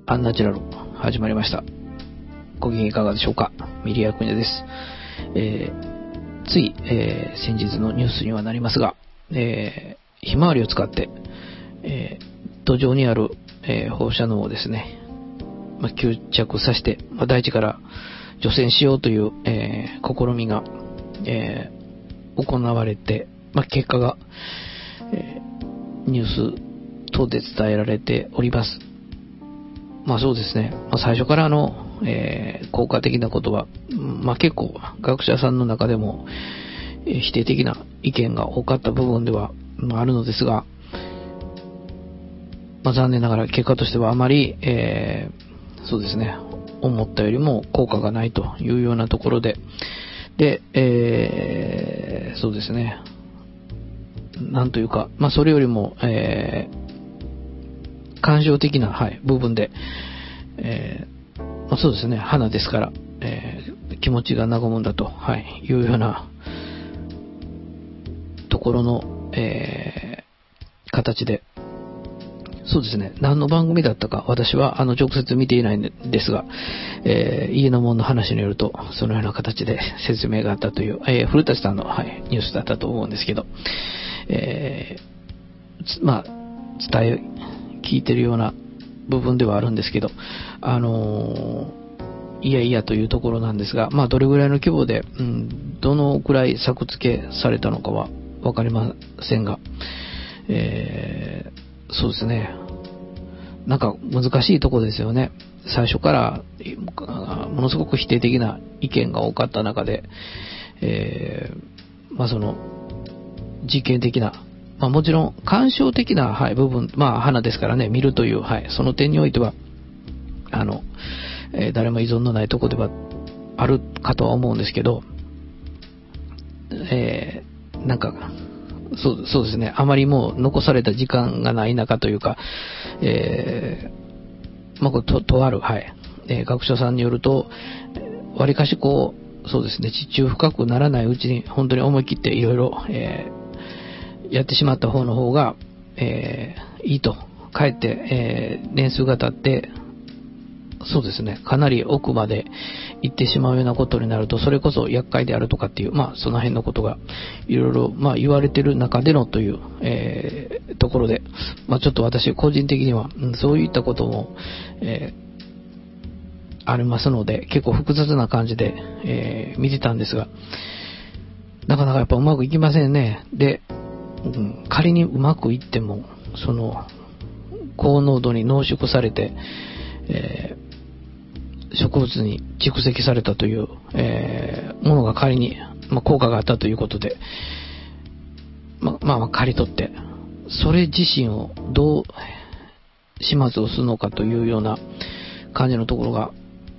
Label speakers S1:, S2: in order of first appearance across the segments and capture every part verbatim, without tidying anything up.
S1: アンナチュラル始まりました。ご機嫌いかがでしょうか。ミリアクニャです。えー、つい、えー、先日のニュースにはなりますが、えー、ひまわりを使って、えー、土壌にある、えー、放射能をですね、まあ、吸着させて、まあ、大地から除染しようという、えー、試みが、えー、行われて、まあ、結果が、えー、ニュース等で伝えられております。まあそうですね、まあ、最初からの、えー、効果的なことは、まあ結構学者さんの中でも、えー、否定的な意見が多かった部分では、まあ、あるのですが、まあ、残念ながら結果としてはあまり、えー、そうですね、思ったよりも効果がないというようなところで、で、えー、そうですね、なんというか、まあそれよりも、えー感情的な、はい、部分で、えーまあ、そうですね、花ですから、えー、気持ちが和むんだと、はい、いうようなところの、えー、形で、そうですね、何の番組だったか私はあの直接見ていないんですが、えー、家の者の話によるとそのような形で説明があったという、えー、古舘さんの、はい、ニュースだったと思うんですけど、えー、まあ伝え聞いてるような部分ではあるんですけど、あのー、いやいやというところなんですが、まあどれぐらいの規模で、うん、どのくらい作付けされたのかはわかりませんが、えー、そうですね、なんか難しいところですよね。最初からものすごく否定的な意見が多かった中で、えー、まあその実験的な、まあ、もちろん感傷的な、はい、部分、まあ花ですからね、見るという、はい、その点においてはあの、えー、誰も依存のないところではあるかとは思うんですけど、えー、なんかそう、そうですね、あまりもう残された時間がない中というか、えー、まあ、と、とある、はい、えー、学者さんによると、わりかしこう、そうですね、地中深くならないうちに本当に思い切っていろいろ、えーやってしまった方の方が、えー、いいと。かえって、えー、年数が経って、そうですね、かなり奥まで行ってしまうようなことになると、それこそ厄介であるとかっていう、まあ、その辺のことが、いろいろ、まあ、言われてる中でのという、えー、ところで、まあ、ちょっと私、個人的には、うん、そういったことも、えー、ありますので、結構複雑な感じで、えー、見てたんですが、なかなかやっぱうまくいきませんね。で、うん、仮にうまくいってもその高濃度に濃縮されて、えー、植物に蓄積されたという、えー、ものが仮に、まあ、効果があったということで、ま、まあまあ仮取ってそれ自身をどう始末をするのかというような感じのところが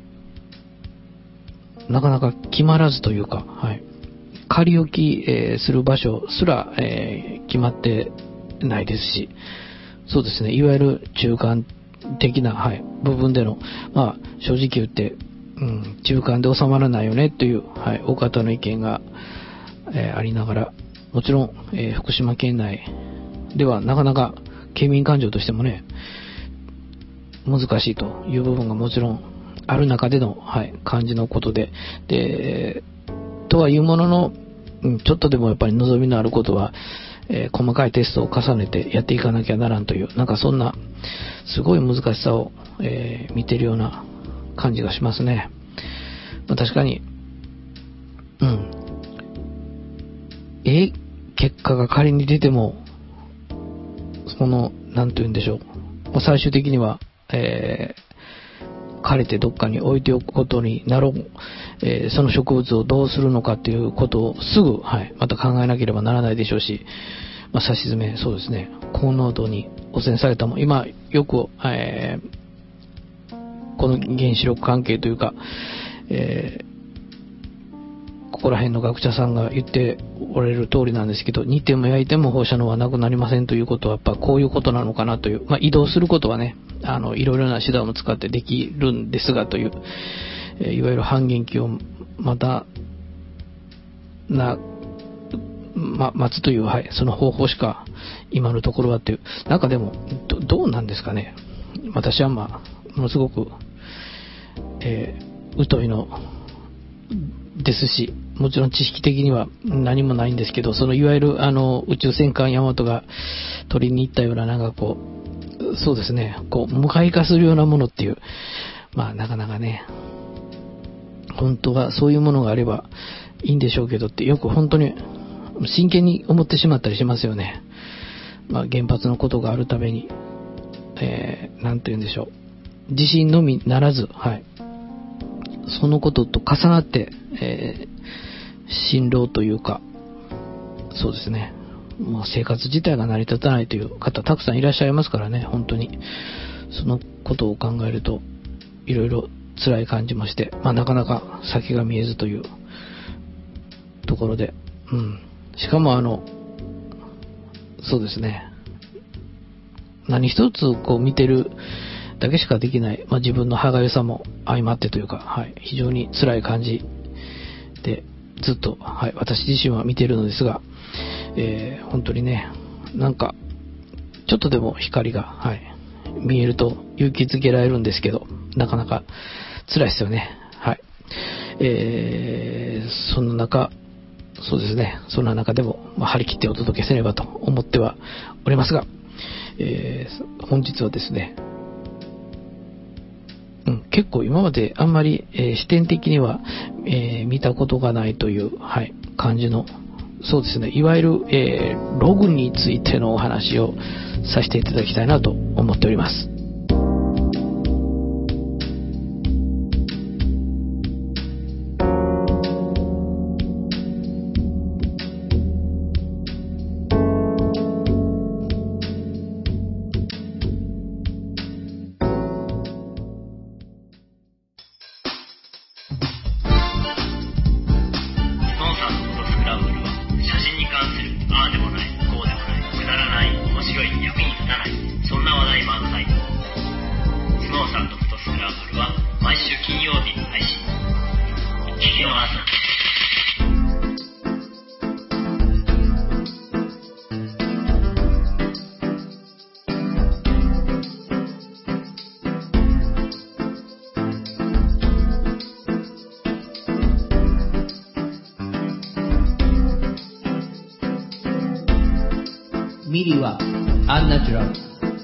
S1: なかなか決まらずというか、はい、仮置き、えー、する場所すら、えー、決まってないですし、そうですね、いわゆる中間的な、はい、部分での、まあ、正直言って、うん、中間で収まらないよねという、はい、大方の意見が、えー、ありながら、もちろん、えー、福島県内ではなかなか県民感情としてもね、難しいという部分がもちろんある中での、はい、感じのことで、で、とはいうものの、ちょっとでもやっぱり望みのあることは、えー、細かいテストを重ねてやっていかなきゃならんという、なんかそんなすごい難しさを、えー、見てるような感じがしますね。まあ、確かに、うん、え結果が仮に出ても、そのなんて言うんでしょう、まあ、最終的には、えー枯れてどっかに置いておくことになろう、えー、その植物をどうするのかということをすぐ、はい、また考えなければならないでしょうし、まあ、差し詰め、そうですね、高濃度に汚染されたもの、今よく、えー、この原子力関係というか、えー、ここら辺の学者さんが言っておられる通りなんですけど、煮ても焼いても放射能はなくなりませんということはやっぱこういうことなのかなという、まあ、移動することはね、あのいろいろな手段を使ってできるんですがという、えー、いわゆる半減期をまたな、ま、待つという、はい、その方法しか今のところはっていう、なんかでも ど, どうなんですかね。私はまあものすごく、えー、疎いのですし、もちろん知識的には何もないんですけど、そのいわゆるあの宇宙戦艦ヤマトが取りに行ったような、なんかこう、そうですね、こう無害化するようなものっていう、まあなかなかね、本当はそういうものがあればいいんでしょうけどって、よく本当に真剣に思ってしまったりしますよね。まあ原発のことがあるために、えー、なんて言うんでしょう、地震のみならず、はい、そのことと重なって、えー、辛労というか、そうですね、もう生活自体が成り立たないという方たくさんいらっしゃいますからね、本当にそのことを考えるといろいろ辛い感じもして、まあ、なかなか先が見えずというところで、うん、しかもあのそうですね、何一つこう見てるだけしかできない、まあ、自分の歯がゆさも相まってというか、はい、非常に辛い感じでずっと、はい、私自身は見ているのですが、えー、本当にね、なんかちょっとでも光が、はい、見えると勇気づけられるんですけど、なかなか辛いですよね。はい。えー、その中、そうですね、そんな中でも、まあ、張り切ってお届けせねばと思ってはおりますが、えー、本日はですね、うん、結構今まであんまり、えー、視点的には、えー、見たことがないという、はい、感じの、そうですね、いわゆる、えー、ログについてのお話をさせていただきたいなと思っております。
S2: ミリはアンナチュラル。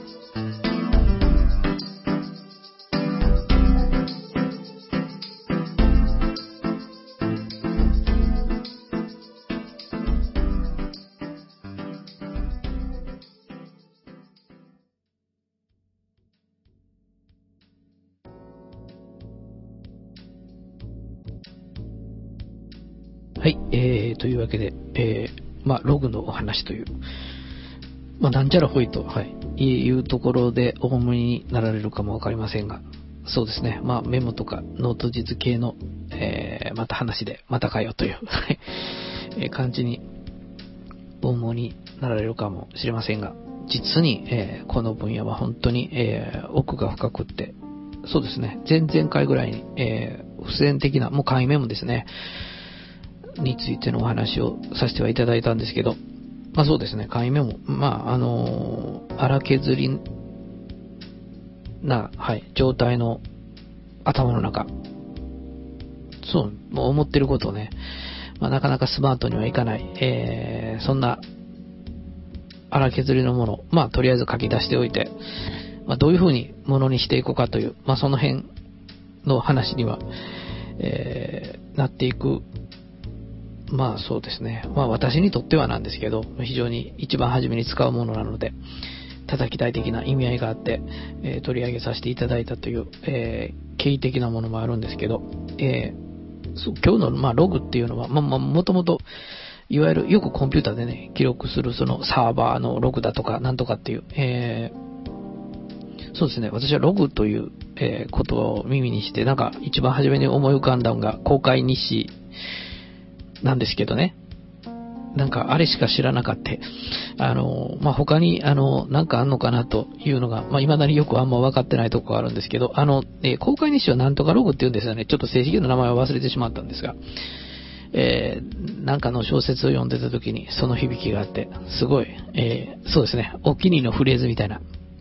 S1: はい、えー、というわけで、えー、まあログのお話という、まあ、なんちゃらほいと、はい、いうところでお思いになられるかもわかりませんが、そうですね、まあ、メモとかノート術系の、えー、また話で、またかよという、えー、感じにお思いになられるかもしれませんが、実に、えー、この分野は本当に、えー、奥が深くって、そうですね、前々回ぐらいに、えー、付箋的な、もう簡易メモですね、についてのお話をさせてはいただいたんですけど、まあそうですね、簡易メモ、まああのー、荒削りな、はい、状態の頭の中、そう、もう思ってることをね、まあ、なかなかスマートにはいかない、えー、そんな荒削りのもの、まあとりあえず書き出しておいて、まあ、どういう風にものにしていこうかという、まあその辺の話には、えー、なっていく。まあそうですね。まあ私にとってはなんですけど、非常に一番初めに使うものなので、叩き台的な意味合いがあって、えー、取り上げさせていただいたという、えー、経緯的なものもあるんですけど、えー、そう今日の、まあ、ログっていうのは、まあ、まあ、もともと、いわゆるよくコンピューターでね、記録するそのサーバーのログだとか、なんとかっていう、えー、そうですね。私はログという、えー、ことを耳にして、なんか一番初めに思い浮かんだのが公開日誌なんですけどね。なんかあれしか知らなかった。あの、まあ、他に、あの、なんかあんのかなというのが、まあ、未だによくあんま分かってないところがあるんですけど、あの、えー、公開日誌はなんとかログって言うんですよね。ちょっと正式な名前を忘れてしまったんですが、えー、なんかの小説を読んでた時にその響きがあって、すごい、えー、そうですね、お気に入りのフレーズみたいな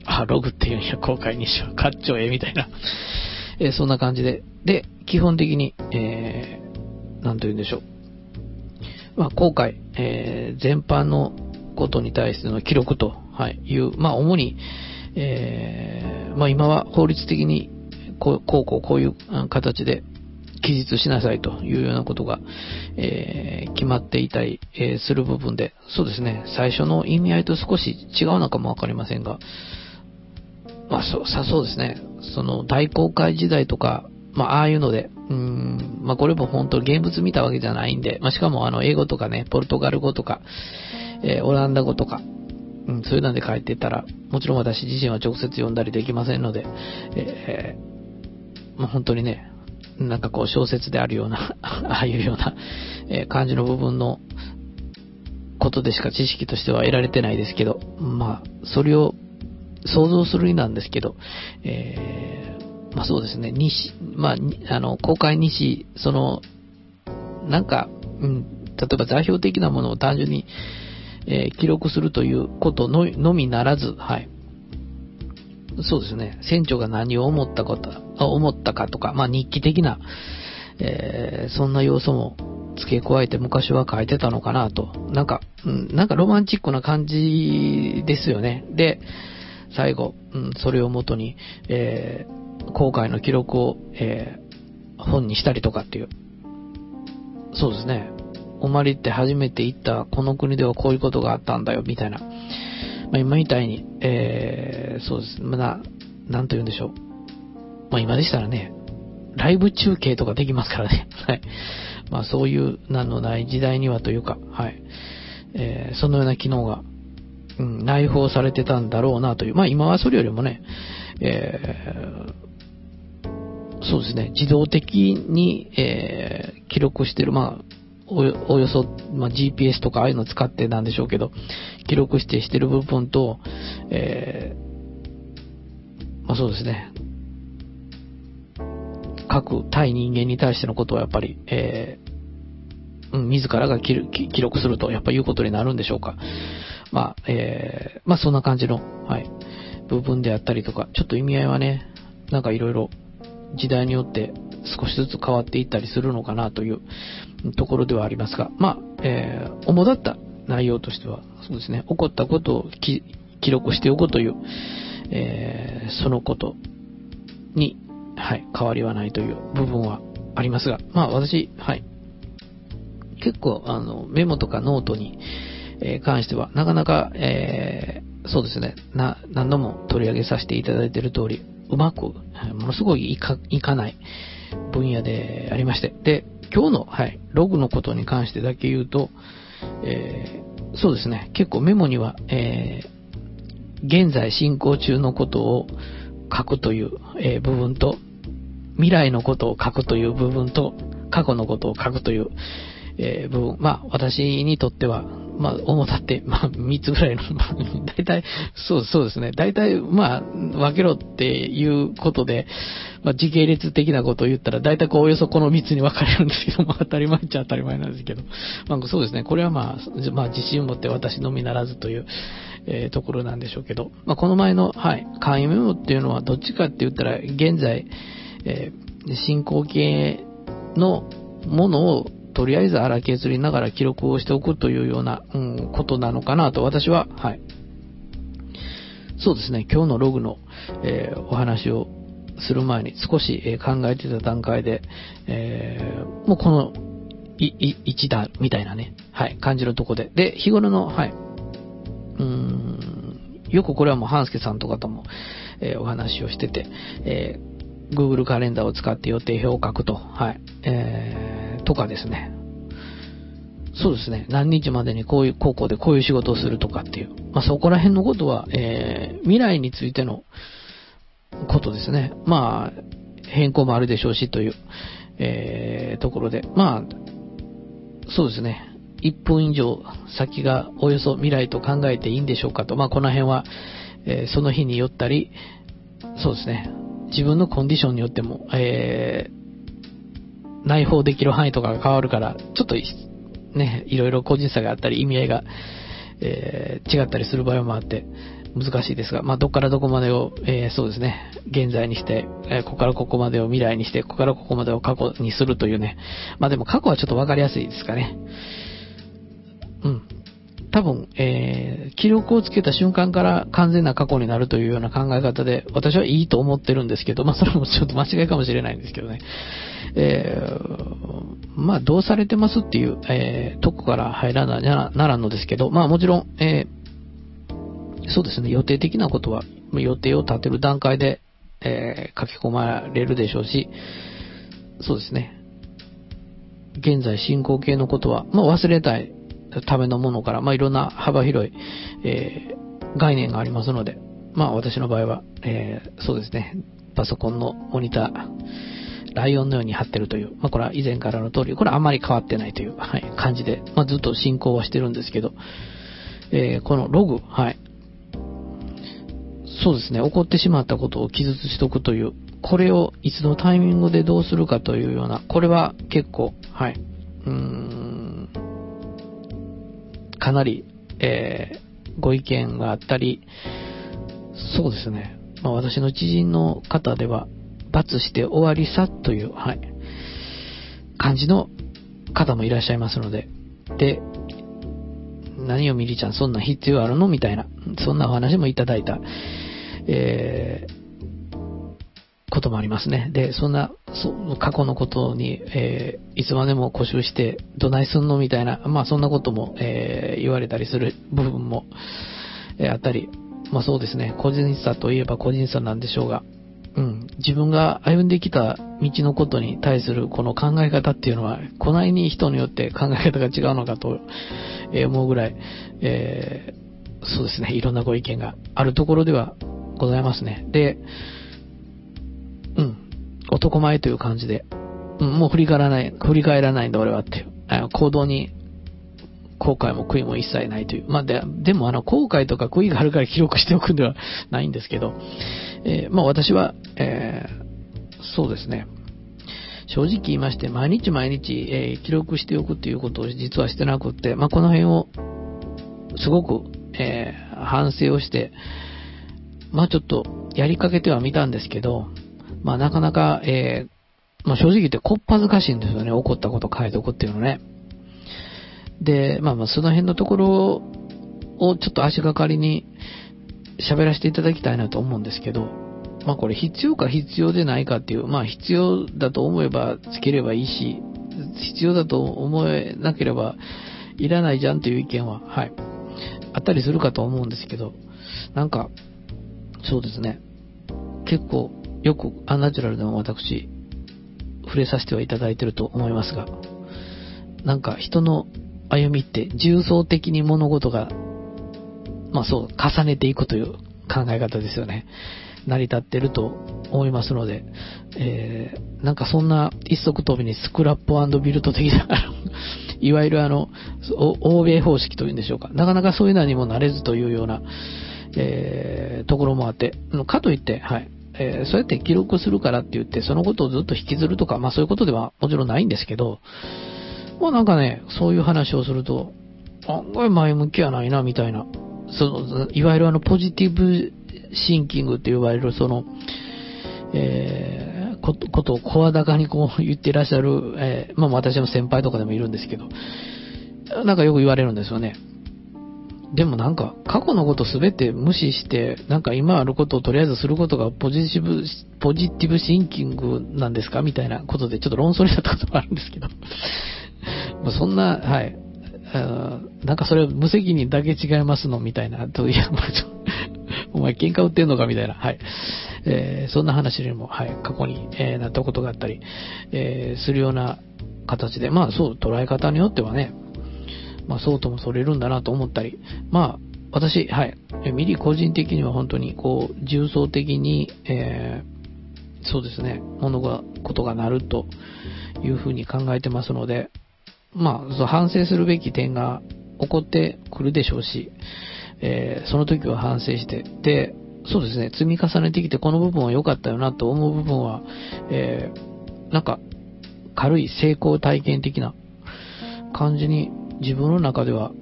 S1: あ、ログっていうんや、公開日誌は、かっちょええみたいな、えー、そんな感じで、で、基本的に、えー、なんと言うんでしょう。まあ、公開、えー、全般のことに対しての記録と、はい、いう、まあ、主に、えー、まあ、今は法律的に、こう、こう、こう、こういう形で、記述しなさいというようなことが、えー、決まっていたり、えー、する部分で、そうですね、最初の意味合いと少し違うのかもわかりませんが、まあ、そう、さ、そうですね、その大航海時代とか、まあ、ああいうので、うーん、まあ、これも本当現物見たわけじゃないんで、まあ、しかもあの、英語とかね、ポルトガル語とか、えー、オランダ語とか、うん、そういうので書いてたら、もちろん私自身は直接読んだりできませんので、えー、まあ、本当にね、なんかこう小説であるようなああいうような、えー、感じの部分のことでしか知識としては得られてないですけど、まあそれを想像するになんですけど、えー、まあそうですね、西、まああの公開日誌、そのなんか、うん、例えば座標的なものを単純に、えー、記録するということの、のみならず、はい。そうですね。船長が何を思ったこと、思ったかとか、まあ日記的な、えー、そんな要素も付け加えて昔は書いてたのかなと。なんか、うん、なんかロマンチックな感じですよね。で、最後、うん、それをもとに、えー、航海の記録を、えー、本にしたりとかっていう。そうですね。オマリって初めて行ったこの国ではこういうことがあったんだよ、みたいな。まあ、今みたいに、えー、そうです。まだ、なんと言うんでしょう。まあ今でしたらね、ライブ中継とかできますからね。はい。まあそういうなんのない時代にはというか、はい。えー、そのような機能が、うん、内包されてたんだろうなという。まあ今はそれよりもね、えー、そうですね、自動的に、えー、記録してる、まあ、およ、およそ、まあ、ジーピーエス とかああいうの使ってなんでしょうけど、記録してしてる部分と、えー、まあそうですね、各対人間に対してのことはやっぱり、えー、うん、自らが記録するとやっぱいうことになるんでしょうか。まあ、えー、まあそんな感じの、はい、部分であったりとか、ちょっと意味合いはね、なんかいろいろ時代によって少しずつ変わっていったりするのかなというところではありますが、まあ、えー、主だった内容としては、そうですね、起こったことを記録しておくという、えー、そのことに、はい、変わりはないという部分はありますが、まあ私、はい、結構あのメモとかノートに、えー、関しては、なかなか、えー、そうですね、な、何度も取り上げさせていただいている通り、うまく、ものすごいいか、いかない分野でありまして、で、今日の、はい、ログのことに関してだけ言うと、えー、そうですね、結構メモには、えー、現在進行中のことを書くという、えー、部分と、未来のことを書くという部分と、過去のことを書くという、えー、部分。まあ、私にとっては、まあ、主だって、まあ、みっつぐらいの、大体、そう、そうですね。大体、まあ、分けろっていうことで、まあ、時系列的なことを言ったら、大体こう、およそこのみっつに分かれるんですけど、まあ、当たり前っちゃ当たり前なんですけど。まあ、そうですね。これはまあ、まあ、自信を持って私のみならずという、えー、ところなんでしょうけど、まあ、この前の、はい、簡易メモっていうのは、どっちかって言ったら、現在、えー、進行形のものを、とりあえず荒削りながら記録をしておくというような、うん、ことなのかなと私は、はい。そうですね、今日のログの、えー、お話をする前に少し、えー、考えてた段階で、えー、もうこのいい一段みたいなね、はい、感じのとこで。で、日頃の、はい、うーん、よくこれはもう半助さんとかとも、えー、お話をしてて、えー、Google カレンダーを使って予定表を書くと、はい、えーとかですね。そうですね。何日までにこういう高校でこういう仕事をするとかっていう。まあそこら辺のことは、えー、未来についてのことですね。まあ、変更もあるでしょうしという、えー、ところで。まあ、そうですね。いっぷん以上先がおよそ未来と考えていいんでしょうかと。まあこの辺は、えー、その日によったり、そうですね。自分のコンディションによっても、えー、内包できる範囲とかが変わるから、ちょっとね、いろいろ個人差があったり、意味合いが、えー、違ったりする場合もあって、 難しいですが、まあ、どっからどこまでを、えー、そうですね、現在にして、えー、ここからここまでを未来にして、ここからここまでを過去にするというね。まあ、でも過去はちょっとわかりやすいですかね。うん。多分、えー、記録をつけた瞬間から完全な過去になるというような考え方で、私はいいと思ってるんですけど、まあ、それもちょっと間違いかもしれないんですけどね。えー、まあ、どうされてますっていう、えー、とこから入らなならんのですけど、まあ、もちろん、えーそうですね、予定的なことは、予定を立てる段階で、えー、書き込まれるでしょうし、そうですね、現在進行形のことは、まあ、忘れたいためのものから、まあ、いろんな幅広い、えー、概念がありますので、まあ、私の場合は、えー、そうですね、パソコンのモニター、ライオンのように貼ってるという、まあ、これは以前からの通り、これはあまり変わってないという、はい、感じで、まあ、ずっと進行はしてるんですけど、えー、このログ、はい、そうですね、起こってしまったことを記述しておくという、これをいつのタイミングでどうするかというような、これは結構、はい、うーん、かなり、えー、ご意見があったり、そうですね、まあ、私の知人の方では、罰して終わりさという、はい、感じの方もいらっしゃいますので、で、何をミリちゃんそんな必要あるのみたいな、そんなお話もいただいた、えー、こともありますね。で、そんな、そ過去のことに、えー、いつまでも固執してどないすんのみたいな、まあそんなことも、えー、言われたりする部分も、えー、あったり、まあそうですね、個人差といえば個人差なんでしょうが、うん、自分が歩んできた道のことに対するこの考え方っていうのは、こないに人によって考え方が違うのかと思うぐらい、えー、そうですね、いろんなご意見があるところではございますね。で、うん、男前という感じで、うん、もう振り返らない、振り返らないんだ俺はっていう、あ行動に後悔も悔いも一切ないという。まあ、で、でもあの、後悔とか悔いがあるから記録しておくんではないんですけど、えー、まあ私は、えー、そうですね。正直言いまして、毎日毎日、えー、記録しておくっていうことを実はしてなくって、まあこの辺を、すごく、えー、反省をして、まあちょっと、やりかけてはみたんですけど、まあなかなか、えー、まあ正直言ってこっぱずかしいんですよね。起こったこと書いておくっていうのね。で、まあまあその辺のところをちょっと足がかりに喋らせていただきたいなと思うんですけど、まあこれ必要か必要でないかっていう、まあ必要だと思えばつければいいし、必要だと思えなければいらないじゃんという意見は、はい、あったりするかと思うんですけど、なんか、そうですね、結構よくアンナチュラルでも私、触れさせてはいただいていると思いますが、なんか人の歩みって重層的に物事が、まあそう、重ねていくという考え方ですよね。成り立っていると思いますので、えー、なんかそんな一足飛びにスクラップ&ビルド的な、いわゆるあの、欧米方式というんでしょうか。なかなかそういうのにもなれずというような、えー、ところもあって、かといって、はい、えー、そうやって記録するからって言って、そのことをずっと引きずるとか、まあそういうことではもちろんないんですけど、まあなんかね、そういう話をすると、案外前向きやないな、みたいな。その、いわゆるあの、ポジティブシンキングって言われる、その、えー、こと、ことを声高にこう言ってらっしゃる、えー、まあ私の先輩とかでもいるんですけど、なんかよく言われるんですよね。でもなんか、過去のことすべて無視して、なんか今あることをとりあえずすることがポジティブ、ポジティブシンキングなんですかみたいなことでちょっと論争になったこともあるんですけど。そんな、はい。なんかそれ無責任だけ違いますのみたいな。といや、お前喧嘩売ってんのかみたいな。はい。えー、そんな話にも、はい、過去に、えー、なったことがあったり、えー、するような形で、まあそう、捉え方によってはね、まあそうともそれるんだなと思ったり、まあ私、はい、ミリ個人的には本当にこう、重層的に、えー、そうですね、物が、ことがなるというふうに考えてますので、まあ、そう反省するべき点が起こってくるでしょうし、えー、その時は反省して、で、そうですね、積み重ねてきてこの部分は良かったよなと思う部分は、えー、なんか、軽い成功体験的な感じに自分の中では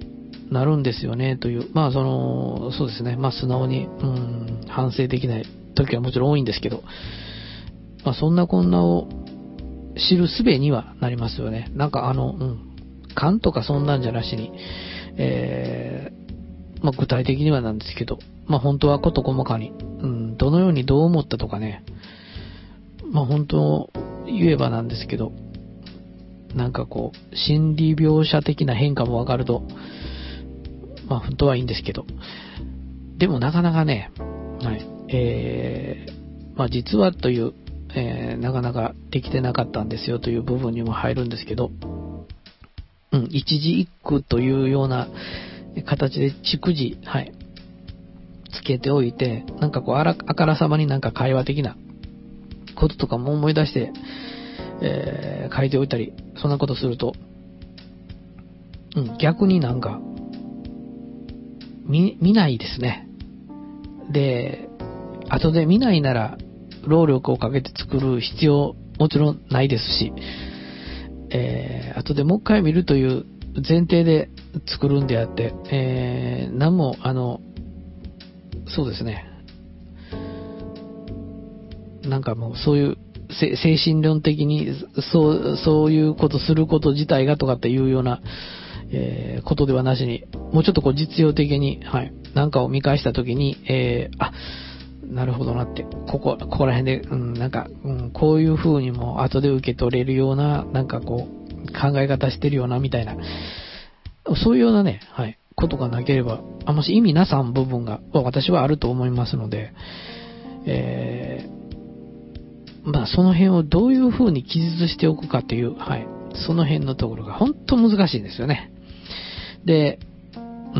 S1: なるんですよねという、まあその、そうですね、まあ素直に、うん、反省できない時はもちろん多いんですけど、まあそんなこんなを知る術にはなりますよね。なんかあの、うん、勘とかそんなんじゃなしに、えー、まあ具体的にはなんですけど、まあ本当は事細かに、うん、どのようにどう思ったとかね、まあ本当言えばなんですけど、なんかこう、心理描写的な変化もわかると、まあ本当はいいんですけど、でもなかなかね、はい、えー、まあ実はという、えー、なかなかできてなかったんですよという部分にも入るんですけど、うん、一字一句というような形で逐次、はい、つけておいて、なんかこうあら、あからさまになんか会話的なこととかも思い出して、えー、書いておいたり、そんなことすると、うん、逆になんか、見、見ないですね。で、後で見ないなら、労力をかけて作る必要、もちろんないですし、えー、後でもう一回見るという前提で作るんであって、えー、何も、あの、そうですね。なんかもうそういう、精神論的にそう、そういうことすること自体がとかっていうような、えー、ことではなしに、もうちょっとこう実用的に、はい、なんかを見返したときに、えー、あ、なるほどなって、ここ、ここら辺で、うん、なんか、うん、こういう風にも後で受け取れるような、なんかこう、考え方してるような、みたいな、そういうようなね、はい、ことがなければ、あんまし意味なさん部分が、私はあると思いますので、えー、まあその辺をどういう風に記述しておくかっていう、はい、その辺のところが本当難しいんですよね。で、うん、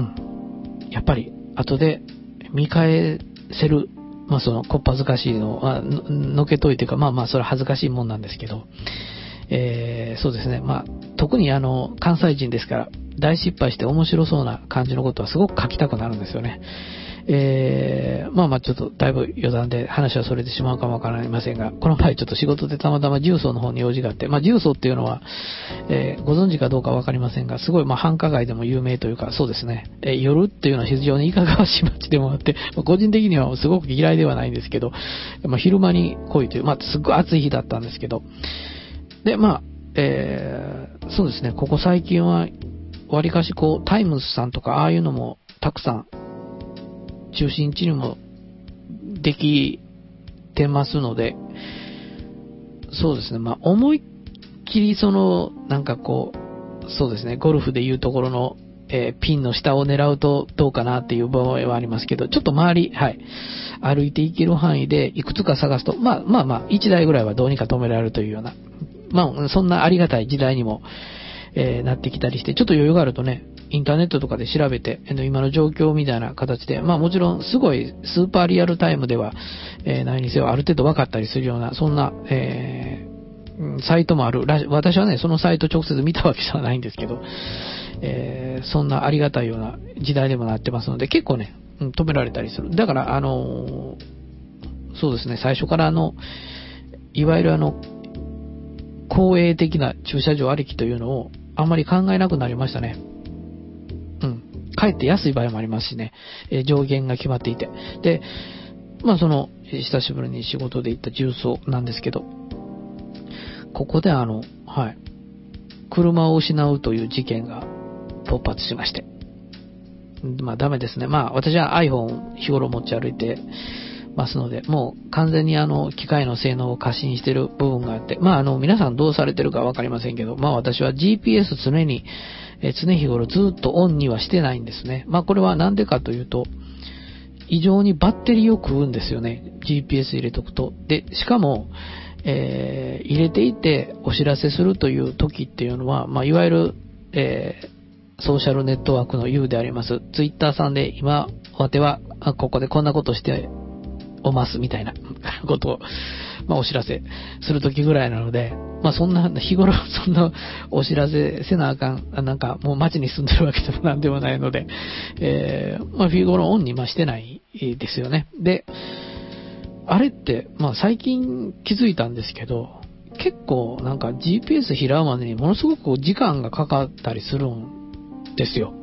S1: やっぱり後で見返せる、まあそのこっぱずかしいのはの、のけといてか、まあまあそれは恥ずかしいもんなんですけど、えー、そうですね、まあ特にあの関西人ですから大失敗して面白そうな感じのことはすごく書きたくなるんですよね。えー、まあまあちょっとだいぶ余談で話はそれてしまうかもわかりませんが、この前ちょっと仕事でたまたま重曹の方に用事があって、まあ重曹っていうのは、えー、ご存知かどうかわかりませんが、すごいまあ繁華街でも有名というか、そうですね、えー、夜っていうのは非常にいかがわしい街でもあって、まあ、個人的にはすごく嫌いではないんですけど、まあ昼間に来いという、まあすっごい暑い日だったんですけど、でまあ、えー、そうですね、ここ最近はわりかしこうタイムズさんとかああいうのもたくさん中心地にもできてますので、そうですね、まあ思いっきりそのなんかこう、そうですね、ゴルフでいうところの、えー、ピンの下を狙うとどうかなっていう場合はありますけど、ちょっと周り、はい、歩いていける範囲でいくつか探すと、まあまあまあいちだいぐらいはどうにか止められるというような、まあそんなありがたい時代にも、えー、なってきたりして、ちょっと余裕があるとね、インターネットとかで調べて、今の状況みたいな形で、まあもちろんすごいスーパーリアルタイムでは、えー、ないにせよある程度分かったりするような、そんな、えー、サイトもあるらし、私はね、そのサイト直接見たわけじゃないんですけど、えー、そんなありがたいような時代でもなってますので、結構ね、うん、止められたりする。だから、あのー、そうですね、最初からあの、いわゆるあの、公営的な駐車場ありきというのをあんまり考えなくなりましたね。うん。かえって安い場合もありますしね、えー、上限が決まっていて。で、まあその、久しぶりに仕事で行った重曹なんですけど、ここであの、はい、車を失うという事件が勃発しまして。まあダメですね。まあ私は iPhone 日頃持ち歩いてますので、もう完全にあの機械の性能を過信している部分があって、まああの皆さんどうされてるかわかりませんけど、まあ私は ジーピーエス 常に、え常日頃ずっとオンにはしてないんですね。まあこれはなんでかというと、異常にバッテリーを食うんですよね。ジーピーエス 入れとくと。で、しかも、えー、入れていてお知らせするという時っていうのは、まあいわゆる、えー、ソーシャルネットワークの ユー であります。Twitter さんで今、わては、ここでこんなことしておますみたいなことを、まあ、お知らせするときぐらいなので、まあそんな日頃そんなお知らせせなあかん、なんかもう街に住んでるわけでもなんでもないので、えー、まあ日頃オンにましてないですよね。で、あれってまあ最近気づいたんですけど、結構なんか ジーピーエス 拾うまでにものすごく時間がかかったりするんですよ。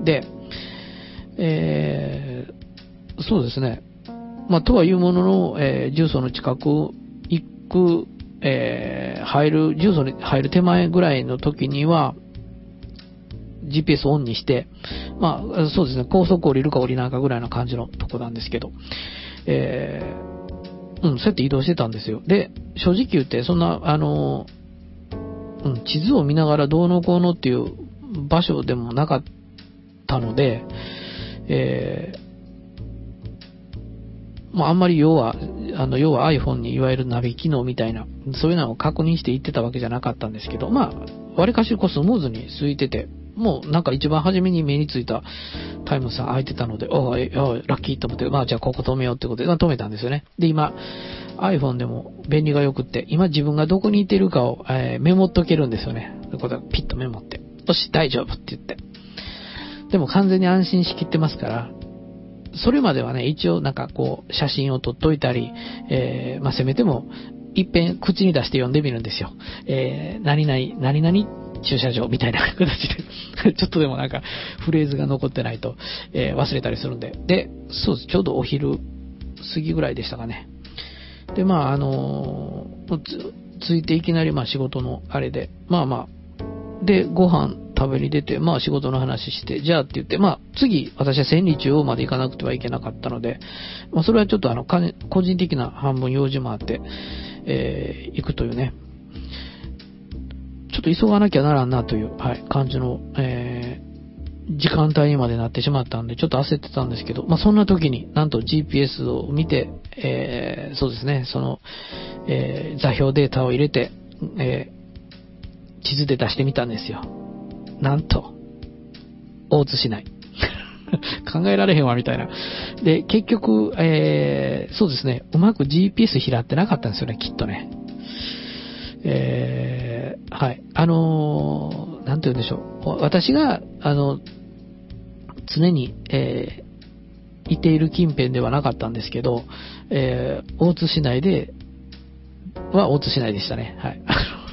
S1: で、えー、そうですね。まあ、とはいうものの、えー、重曹の近く行く、えー、入る、重曹に入る手前ぐらいの時には、ジーピーエス オンにして、まあ、そうですね、高速降りるか降りないかぐらいの感じのとこなんですけど、えー、うん、そうやって移動してたんですよ。で、正直言って、そんな、あの、うん、地図を見ながらどうのこうのっていう場所でもなかったので、えー、まあ、あんまり要は、あの、要は iPhone にいわゆるナビ機能みたいな、そういうのを確認していってたわけじゃなかったんですけど、まあ、割かしこうスムーズに空いてて、もうなんか一番初めに目についたタイムさん空いてたので、おい、おい、ラッキーと思って、まあじゃあここ止めようってことで、止めたんですよね。で、今、iPhone でも便利が良くって、今自分がどこにいてるかを、えー、メモっとけるんですよね。そういうことはピッとメモって。よし、大丈夫って言って。でも完全に安心しきってますから、それまではね、一応なんかこう、写真を撮っといたり、えー、まあせめても、いっぺん口に出して読んでみるんですよ。えー、何々、何々、駐車場みたいな形でちょっとでもなんかフレーズが残ってないと、えー、忘れたりするんで。で、そうです。ちょうどお昼過ぎぐらいでしたかね。で、まあ、あのー、つ、ついていきなりまあ仕事のあれで、まあまあ、で、ご飯食べに出て、まあ仕事の話して、じゃあって言って、まあ次、私は千里中央まで行かなくてはいけなかったので、まあそれはちょっとあの、個人的な半分用事もあって、えー、行くというね、ちょっと急がなきゃならんなという、はい、感じの、えー、時間帯にまでなってしまったんで、ちょっと焦ってたんですけど、まあ、そんな時になんと ジーピーエス を見て、えー、そうですね、その、えー、座標データを入れて、えー、地図で出してみたんですよ。なんと、大津市内。考えられへんわ、みたいな。で、結局、えー、そうですね、うまく ジーピーエス 拾ってなかったんですよね、きっとね。えー、はい。あのー、なんて言うんでしょう。私が、あの、常に、えー、いている近辺ではなかったんですけど、えー、大津市内で、は大津市内でしたね。はい。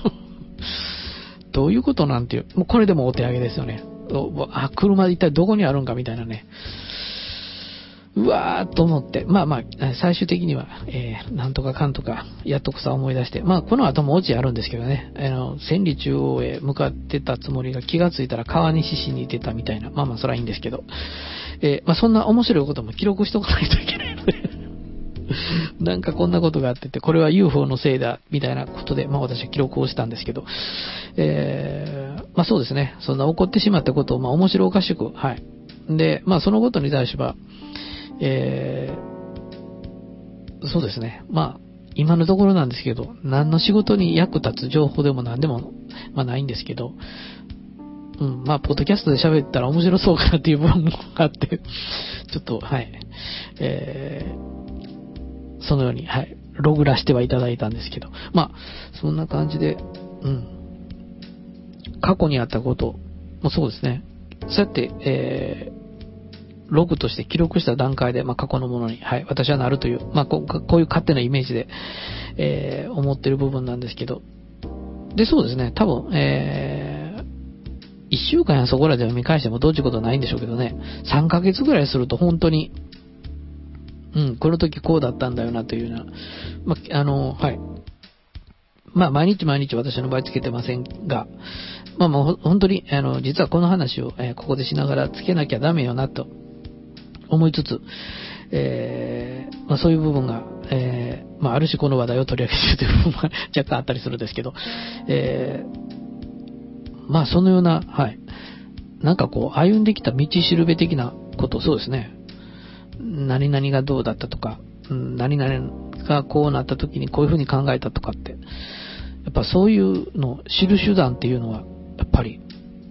S1: どういうことなんていう、もうこれでもお手上げですよね。あ、車一体どこにあるんかみたいなね。うわーっと思って、まあまあ、最終的には、えー、なんとかかんとか、やっとくさ思い出して、まあこの後もオチあるんですけどね、あの、千里中央へ向かってたつもりが気がついたら川西市にいてたみたいな、まあまあそれはいいんですけど、えー、まあそんな面白いことも記録しとかないといけないので、なんかこんなことがあってて、これは ユーフォー のせいだ、みたいなことで、まあ私は記録をしたんですけど、えー、まあそうですね、そんな起こってしまったことを、まあ面白おかしく、はい。で、まあそのことに対しては、えー、そうですね。まあ、今のところなんですけど、何の仕事に役立つ情報でも何でも、まあないんですけど、うん、まあ、ポッドキャストで喋ったら面白そうかなっていう部分もあって、ちょっと、はい、えー、そのように、はい、ログらしてはいただいたんですけど、まあ、そんな感じで、うん、過去にあったこともそうですね。そうやって、えー、ログとして記録した段階で、まあ、過去のものに、はい、私はなるという、まあ、こう、こういう勝手なイメージで、えー、思ってる部分なんですけど、で、そうですね、多分、えー、一週間やそこらで読み返してもどういうことはないんでしょうけどね、さんかげつぐらいすると本当に、うん、この時こうだったんだよなというような、まあ、あの、はい。まあ、毎日毎日私の場合つけてませんが、まあもう本当に、あの、実はこの話を、えー、ここでしながらつけなきゃダメよなと思いつつ、えーまあ、そういう部分が、えーまあ、ある種この話題を取り上げているという部分が若干あったりするんですけど、えー、まあそのような、はい、なんかこう歩んできた道しるべ的なこと、そうですね、何々がどうだったとか、何々がこうなった時にこういうふうに考えたとかって、やっぱそういうのを知る手段っていうのはやっぱり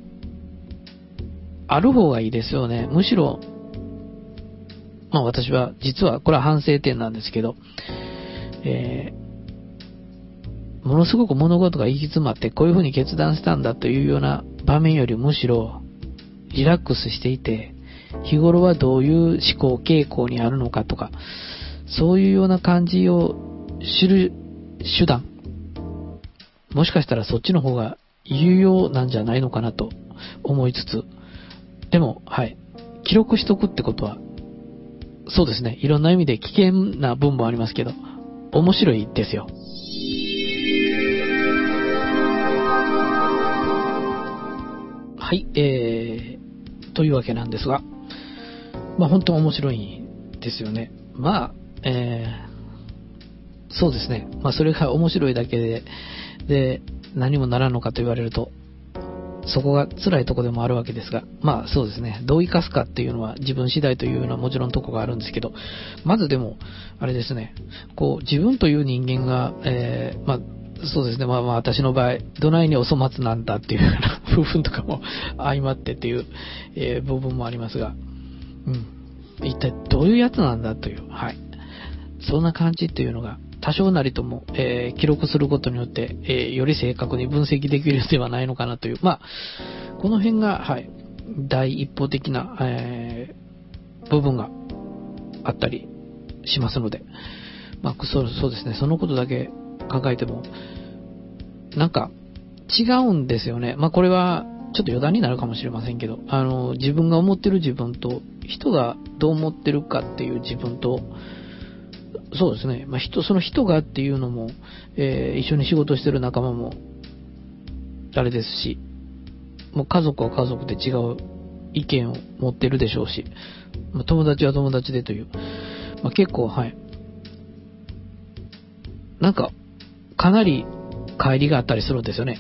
S1: ある方がいいですよね。むしろまあ私は、実はこれは反省点なんですけど、えー、ものすごく物事が行き詰まってこういうふうに決断したんだというような場面よりむしろリラックスしていて、日頃はどういう思考傾向にあるのかとか、そういうような感じを知る手段、もしかしたらそっちの方が有用なんじゃないのかなと思いつつ、 でも、はい。記録しとくってことは、そうですね。いろんな意味で危険な部分もありますけど、面白いですよ。はい、えー、というわけなんですが、まあ本当面白いですよね。まあ、えー、そうですね。まあそれが面白いだけで、で、何もならんのかと言われると、そこが辛いところでもあるわけですが、まあそうですね、どう生かすかっていうのは自分次第というのはもちろんところがあるんですけど、まずでも、あれですね、こう自分という人間が、えー、まあそうですね、まあまあ私の場合、どないにお粗末なんだっていうような部分とかも相まってっていう、えー、部分もありますが、うん、一体どういうやつなんだという、はい、そんな感じっていうのが、多少なりとも、えー、記録することによって、えー、より正確に分析できるのではないのかなという、まあ、この辺が、はい、第一歩的な、えー、部分があったりしますので、まあ、そう、そうですね、そのことだけ考えても、なんか、違うんですよね。まあ、これは、ちょっと余談になるかもしれませんけど、あの、自分が思ってる自分と、人がどう思ってるかっていう自分と、そうですね。まあ、人、その人がっていうのも、えー、一緒に仕事してる仲間も、あれですし、もう家族は家族で違う意見を持ってるでしょうし、まあ、友達は友達でという、まあ、結構、はい。なんか、かなり乖離があったりするんですよね。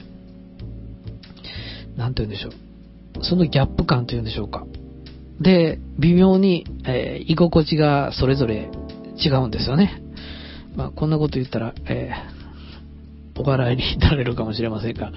S1: なんて言うんでしょう。そのギャップ感というんでしょうか。で、微妙に、えー、居心地がそれぞれ違うんですよね。まあ、こんなこと言ったら、えー、お笑いになれるかもしれませんが、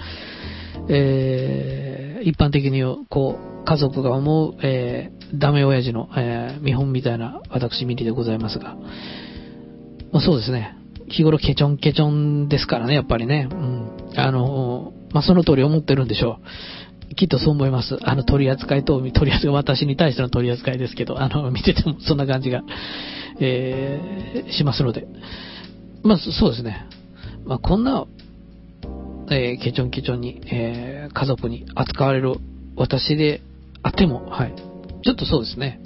S1: えー、一般的にこう家族が思う、えー、ダメ親父の、えー、見本みたいな私ミリでございますが、まあ、そうですね。日頃ケチョンケチョンですからね、やっぱりね。うん、あの、まあ、その通り思ってるんでしょう。きっとそう思います。あの取り扱いと、取り扱い、私に対しての取り扱いですけど、あの、見ててもそんな感じが、えー、しますので。まあ、そうですね。まあ、こんな、えー、ケチョンケチョンに、えー、家族に扱われる私であっても、はい。ちょっとそうですね。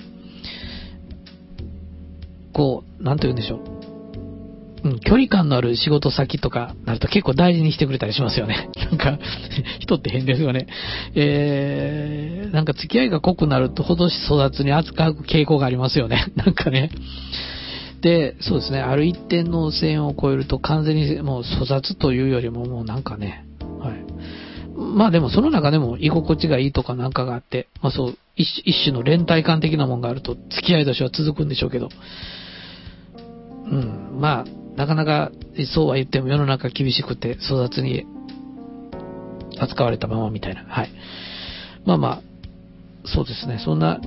S1: こう、なんて言うんでしょう。うん、距離感のある仕事先とかなると結構大事にしてくれたりしますよね。なんか、人って変ですよね。えー、なんか付き合いが濃くなるとほどし粗雑に扱う傾向がありますよね。なんかね。で、そうですね、ある一点の線を越えると完全にもう粗雑というよりももうなんかね、はい。まあでもその中でも居心地がいいとかなんかがあって、まあそう一、一種の連帯感的なもんがあると付き合いとしては続くんでしょうけど、うん、まあ、なかなかそうは言っても世の中厳しくて粗雑に扱われたままみたいな、はい。まあまあ、そうですね、そんな、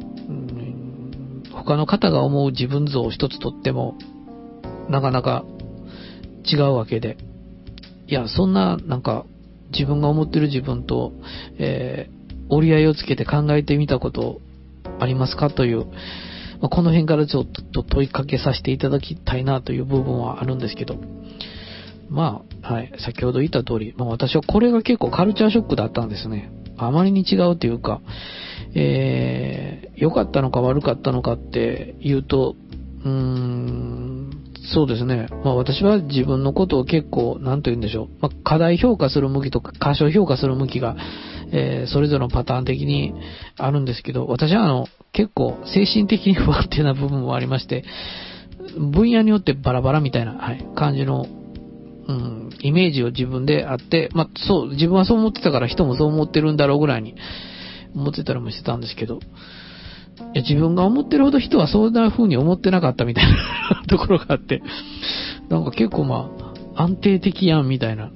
S1: 他の方が思う自分像を一つとってもなかなか違うわけで、いやそんななんか自分が思ってる自分と、えー、折り合いをつけて考えてみたことありますかという、まあ、この辺からちょっと問いかけさせていただきたいなという部分はあるんですけど、まあ、はい、先ほど言った通り、まあ、私はこれが結構カルチャーショックだったんですね。あまりに違うというか、えー、良かったのか悪かったのかって言うと、うーん、そうですね。まあ私は自分のことを結構、なんと言うんでしょう。まあ過大評価する向きとか過小評価する向きが、えー、それぞれのパターン的にあるんですけど、私はあの、結構精神的に不安定な部分もありまして、分野によってバラバラみたいな、はい、感じの、うん、イメージを自分であって、まあそう、自分はそう思ってたから人もそう思ってるんだろうぐらいに思ってたりもしてたんですけど、いや自分が思ってるほど人はそんな風に思ってなかったみたいなところがあって、なんか結構まあ安定的やんみたいな、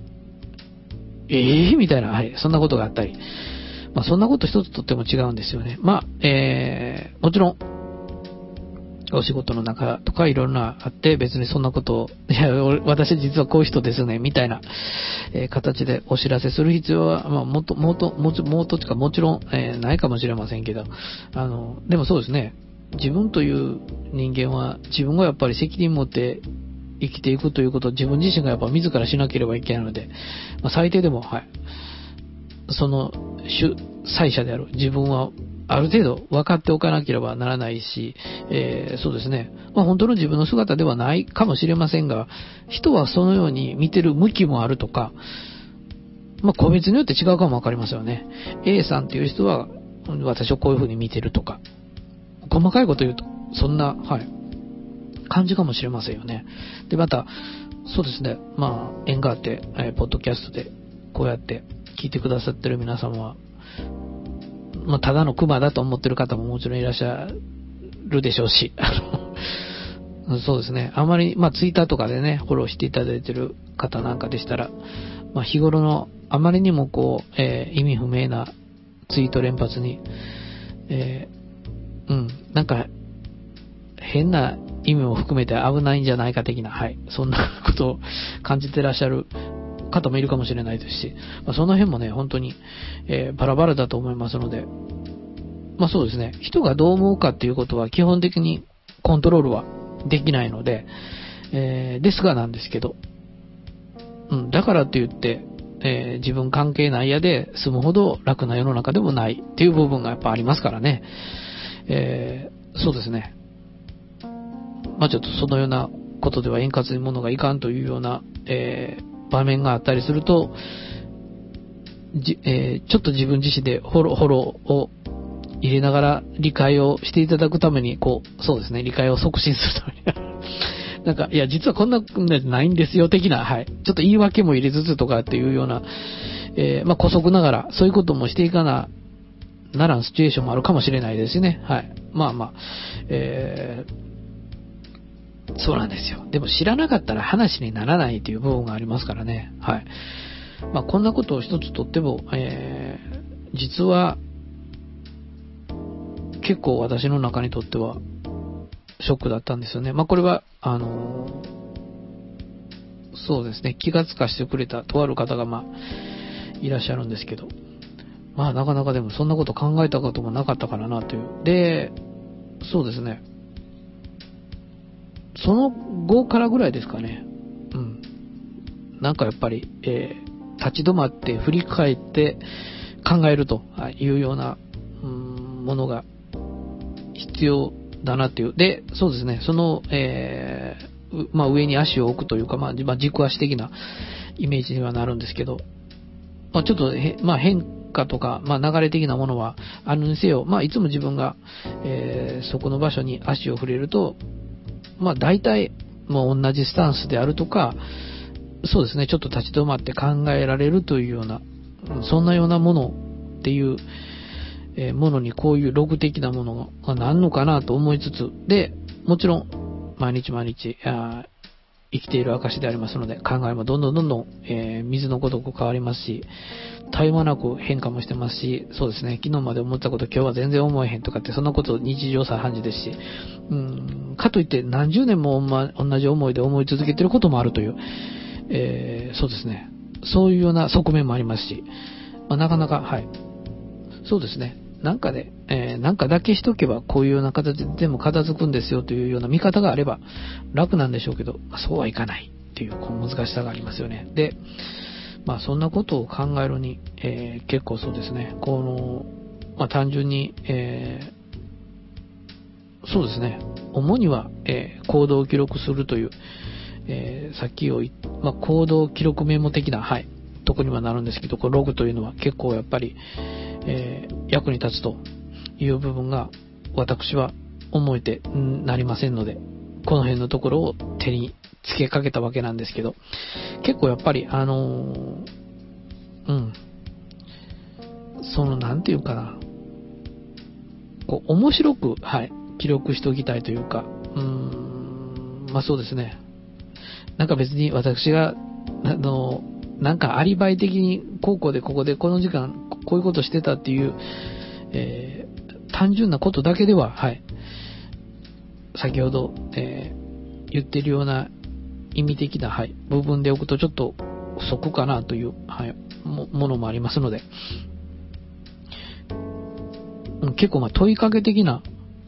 S1: ええー、みたいな、はい、そんなことがあったり、まあそんなこと一つとっても違うんですよね。まあ、えー、もちろんお仕事の中とかいろんなあって別にそんなことを、いや私実はこういう人ですねみたいな、えー、形でお知らせする必要は、まあ、もっともっともっともっとかもちろん、えー、ないかもしれませんけど、あのでもそうですね、自分という人間は自分がやっぱり責任持って生きていくということを自分自身がやっぱ自らしなければいけないので、まあ、最低でもはいその主裁者である自分はある程度分かっておかなければならないし、えー、そうですね、まあ、本当の自分の姿ではないかもしれませんが、人はそのように見てる向きもあるとか、まあ、個別によって違うかも分かりますよね。A さんっていう人は私をこういう風に見てるとか、細かいこと言うとそんな、はい、感じかもしれませんよね。で、またそうですね、まあ縁があって、えー、ポッドキャストでこうやって聞いてくださってる皆様は、まあ、ただのクマだと思ってる方ももちろんいらっしゃるでしょうし、あのそうですね、あまり、まあ、ツイッターとかでね、フォローしていただいてる方なんかでしたら、まあ、日頃のあまりにもこう、えー、意味不明なツイート連発に、えー、うん、なんか、変な意味も含めて危ないんじゃないか的な、はい、そんなことを感じてらっしゃる方もいるかもしれないですし、まあ、その辺もね、本当に、えー、バラバラだと思いますので、まあそうですね、人がどう思うかっていうことは基本的にコントロールはできないので、えー、ですがなんですけど、うん、だからといって、えー、自分関係ないやで済むほど楽な世の中でもないっていう部分がやっぱありますからね、えー、そうですね、まあちょっとそのようなことでは円滑に物がいかんというような、えー場面があったりすると、じえー、ちょっと自分自身でフォロー、フォローを入れながら理解をしていただくために、こう、そうですね、理解を促進するために。なんか、いや、実はこんなのないんですよ、的な、はい。ちょっと言い訳も入れつつとかっていうような、えー、まあ、姑息ながら、そういうこともしていかな、ならんシチュエーションもあるかもしれないですね。はい。まあまあ、えー、そうなんですよ。でも知らなかったら話にならないという部分がありますからね。はい。まあこんなことを一つとっても、えー、実は結構私の中にとってはショックだったんですよね。まあこれはあのー、そうですね、気がつかしてくれたとある方がまあいらっしゃるんですけど、まあなかなかでもそんなこと考えたこともなかったからなという。で、そうですね。その後からぐらいですかね。うん。なんかやっぱり、えー、立ち止まって振り返って考えるというような、うん、ものが必要だなっていう。で、そうですね。その、えー、まあ上に足を置くというか、まあ、まあ、軸足的なイメージにはなるんですけど、まあちょっとへ、まあ変化とか、まあ流れ的なものはあるにせよ、まあいつも自分が、えー、そこの場所に足を触れると、まあ大体もう同じスタンスであるとか、そうですね、ちょっと立ち止まって考えられるというような、そんなようなものっていう、えー、ものにこういうログ的なものが何のかなと思いつつ、で、もちろん毎日毎日あ生きている証でありますので、考えもどんどんどんどん、えー、水のごとく変わりますし、絶え間なく変化もしてますし、そうですね、昨日まで思ったこと今日は全然思えへんとかって、そんなこと日常茶飯事ですし、うん、かといって何十年も、ま、同じ思いで思い続けていることもあるという、えー、そうですね、そういうような側面もありますし、まあ、なかなか、はい、そうですね、なんかで、えー、なんかだけしとけばこういうような形で全部片付くんですよというような見方があれば楽なんでしょうけど、まあ、そうはいかないっていうこの難しさがありますよね。で、まあそんなことを考えるに、えー、結構そうですね、この、まあ単純に、えー、そうですね、主には、えー、行動を記録するという、えー、さっきを言った、まあ、行動記録メモ的な、はい、とこにはなるんですけど、このログというのは結構やっぱり、えー、役に立つという部分が私は思えてなりませんので、この辺のところを手につけかけたわけなんですけど、結構やっぱりあのー、うんそのなんていうかな、こう面白く、はい、記録しておきたいというか、うーんまあそうですね、なんか別に私があのなんかアリバイ的にこうこうでここでこの時間こういうことしてたっていう、えー、単純なことだけでは、はい、先ほど、えー、言ってるような意味的な、はい、部分でおくとちょっとそこかなという、はい、も, ものもありますので、結構まあ問いかけ的な、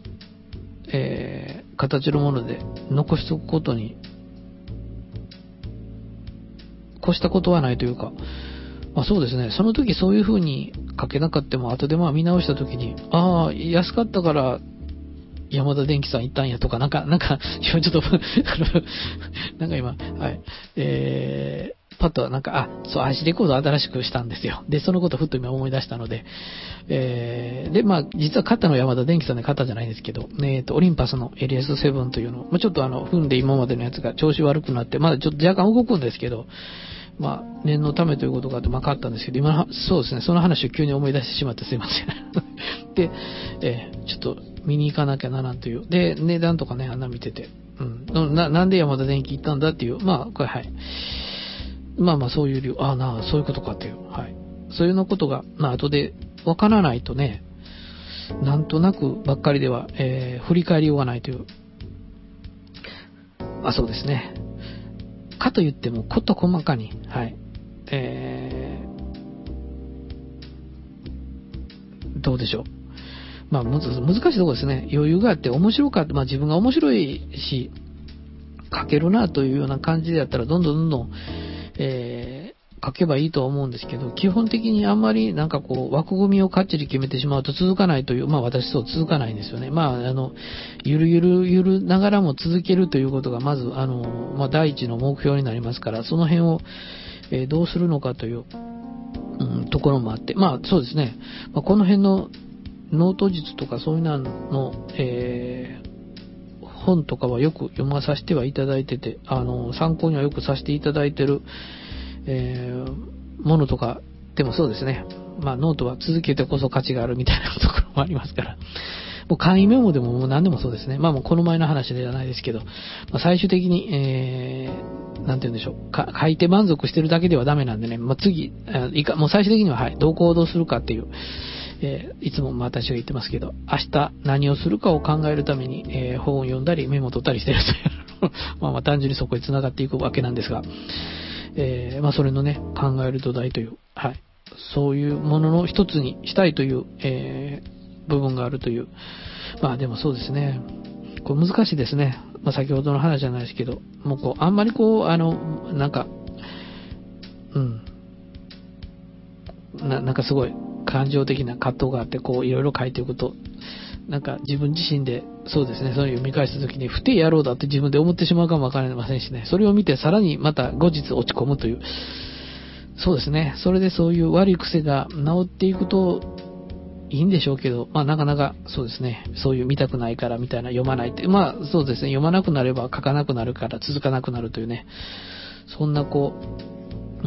S1: えー、形のもので残しておくことに越したことはないというか、 まあそうですね。その時そういう風に書けなかったも、後でまあ見直した時に、ああ、安かったから、山田電機さん行ったんやとか、なんか、なんか、今ちょっと、なんか今、はい、えー、パッとなんか、あ、そう、アイシー レコード新しくしたんですよ。で、そのことふっと今思い出したので、えー、で、まあ、実は買ったのは山田電機さんで買ったんじゃないんですけど、えっと、オリンパスの エルエスセブン というのを、まあ、ちょっとあの、踏んで今までのやつが調子悪くなって、まだちょっと若干動くんですけど、まあ、念のためということがあって、まあ、買ったんですけど、今、そうですね、その話を急に思い出してしまってすいません。で、えー、ちょっと見に行かなきゃななんていう。で、値段とかね、あんな見てて、うん。な、なんで山田電機行ったんだっていう、まあ、これはい。まあまあ、そういう理由、ああなあ、そういうことかっていう、はい。そういうのことが、まあ、後でわからないとね、なんとなくばっかりでは、えー、振り返りようがないという。まあ、そうですね。かといっても、こと細かに、はい。えー、どうでしょう。まあ、難しいところですね。余裕があって面白かった。まあ、自分が面白いし、書けるなというような感じでやったら、どんどんどんどん、えー、書けばいいとは思うんですけど、基本的にあんまりなんかこう、枠組みをかっちり決めてしまうと続かないという、まあ私そう続かないんですよね。まあ、あの、ゆるゆるゆるながらも続けるということが、まず、あの、まあ第一の目標になりますから、その辺を、えー、どうするのかという、うん、ところもあって、まあそうですね。まあ、この辺のノート術とかそういうのの、えー本とかはよく読まさせてはいただいてて、あの、参考にはよくさせていただいてる、えー、ものとかでもそうですね。まあ、ノートは続けてこそ価値があるみたいなところもありますから。もう簡易メモでももう何でもそうですね。まあもうこの前の話ではないですけど、まあ、最終的に、えー、なんて言うんでしょう。か書いて満足してるだけではダメなんでね。まあ、次、いかもう最終的には、はい、どう行動するかっていう、えー、いつも私が言ってますけど、明日何をするかを考えるために、えー、本を読んだりメモを取ったりしてるというまあまあ単純にそこに繋がっていくわけなんですが、えー、まあそれのね、考える土台という、はい、そういうものの一つにしたいという、えー、部分があるという、まあでもそうですね、これ難しいですね。まあ先ほどの話じゃないですけど、もうこう、あんまりこう、あの、なんか、うん、な、なんかすごい、感情的な葛藤があって、こういろいろ書いていくと、なんか自分自身で、そうですね、それを読み返すときに、不定野郎だって自分で思ってしまうかもわかりませんしね、それを見てさらにまた後日落ち込むという、そうですね、それでそういう悪い癖が治っていくといいんでしょうけど、まあなかなかそうですね、そういう見たくないからみたいな読まないって、まあそうですね、読まなくなれば書かなくなるから続かなくなるというね、そんなこう、うん、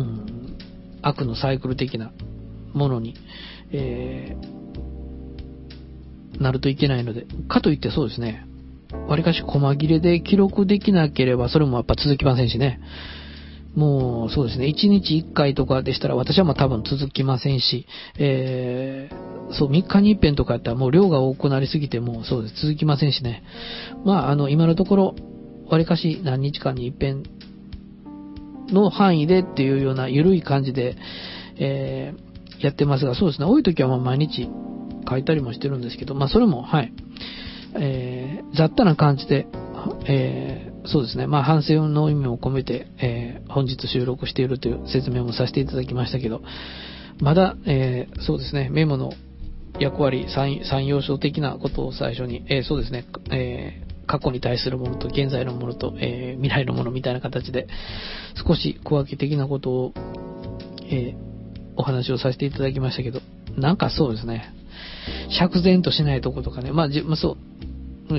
S1: 悪のサイクル的なものに、えー、なるといけないので、かといってそうですね、わりかし細切れで記録できなければそれもやっぱ続きませんしね、もうそうですね、いちにちいっかいとかでしたら私はまあ多分続きませんし、えー、そうみっかに一遍とかやったらもう量が多くなりすぎてもそうです続きませんしね、まああの今のところわりかし何日間に一遍の範囲でっていうような緩い感じで、えーやってますが、そうですね、多い時はまあ毎日書いたりもしてるんですけど、まあそれも、はい、えー、雑多な感じで、えー、そうですね、まあ反省の意味を込めて、えー、本日収録しているという説明もさせていただきましたけど、まだ、えー、そうですね、メモの役割、三要素的なことを最初に、えー、そうですね、えー、過去に対するものと現在のものと、えー、未来のものみたいな形で、少し小分け的なことを、えーお話をさせていただきましたけど、なんかそうですね、釈然としないとことかね、まあ、じまあ、そう、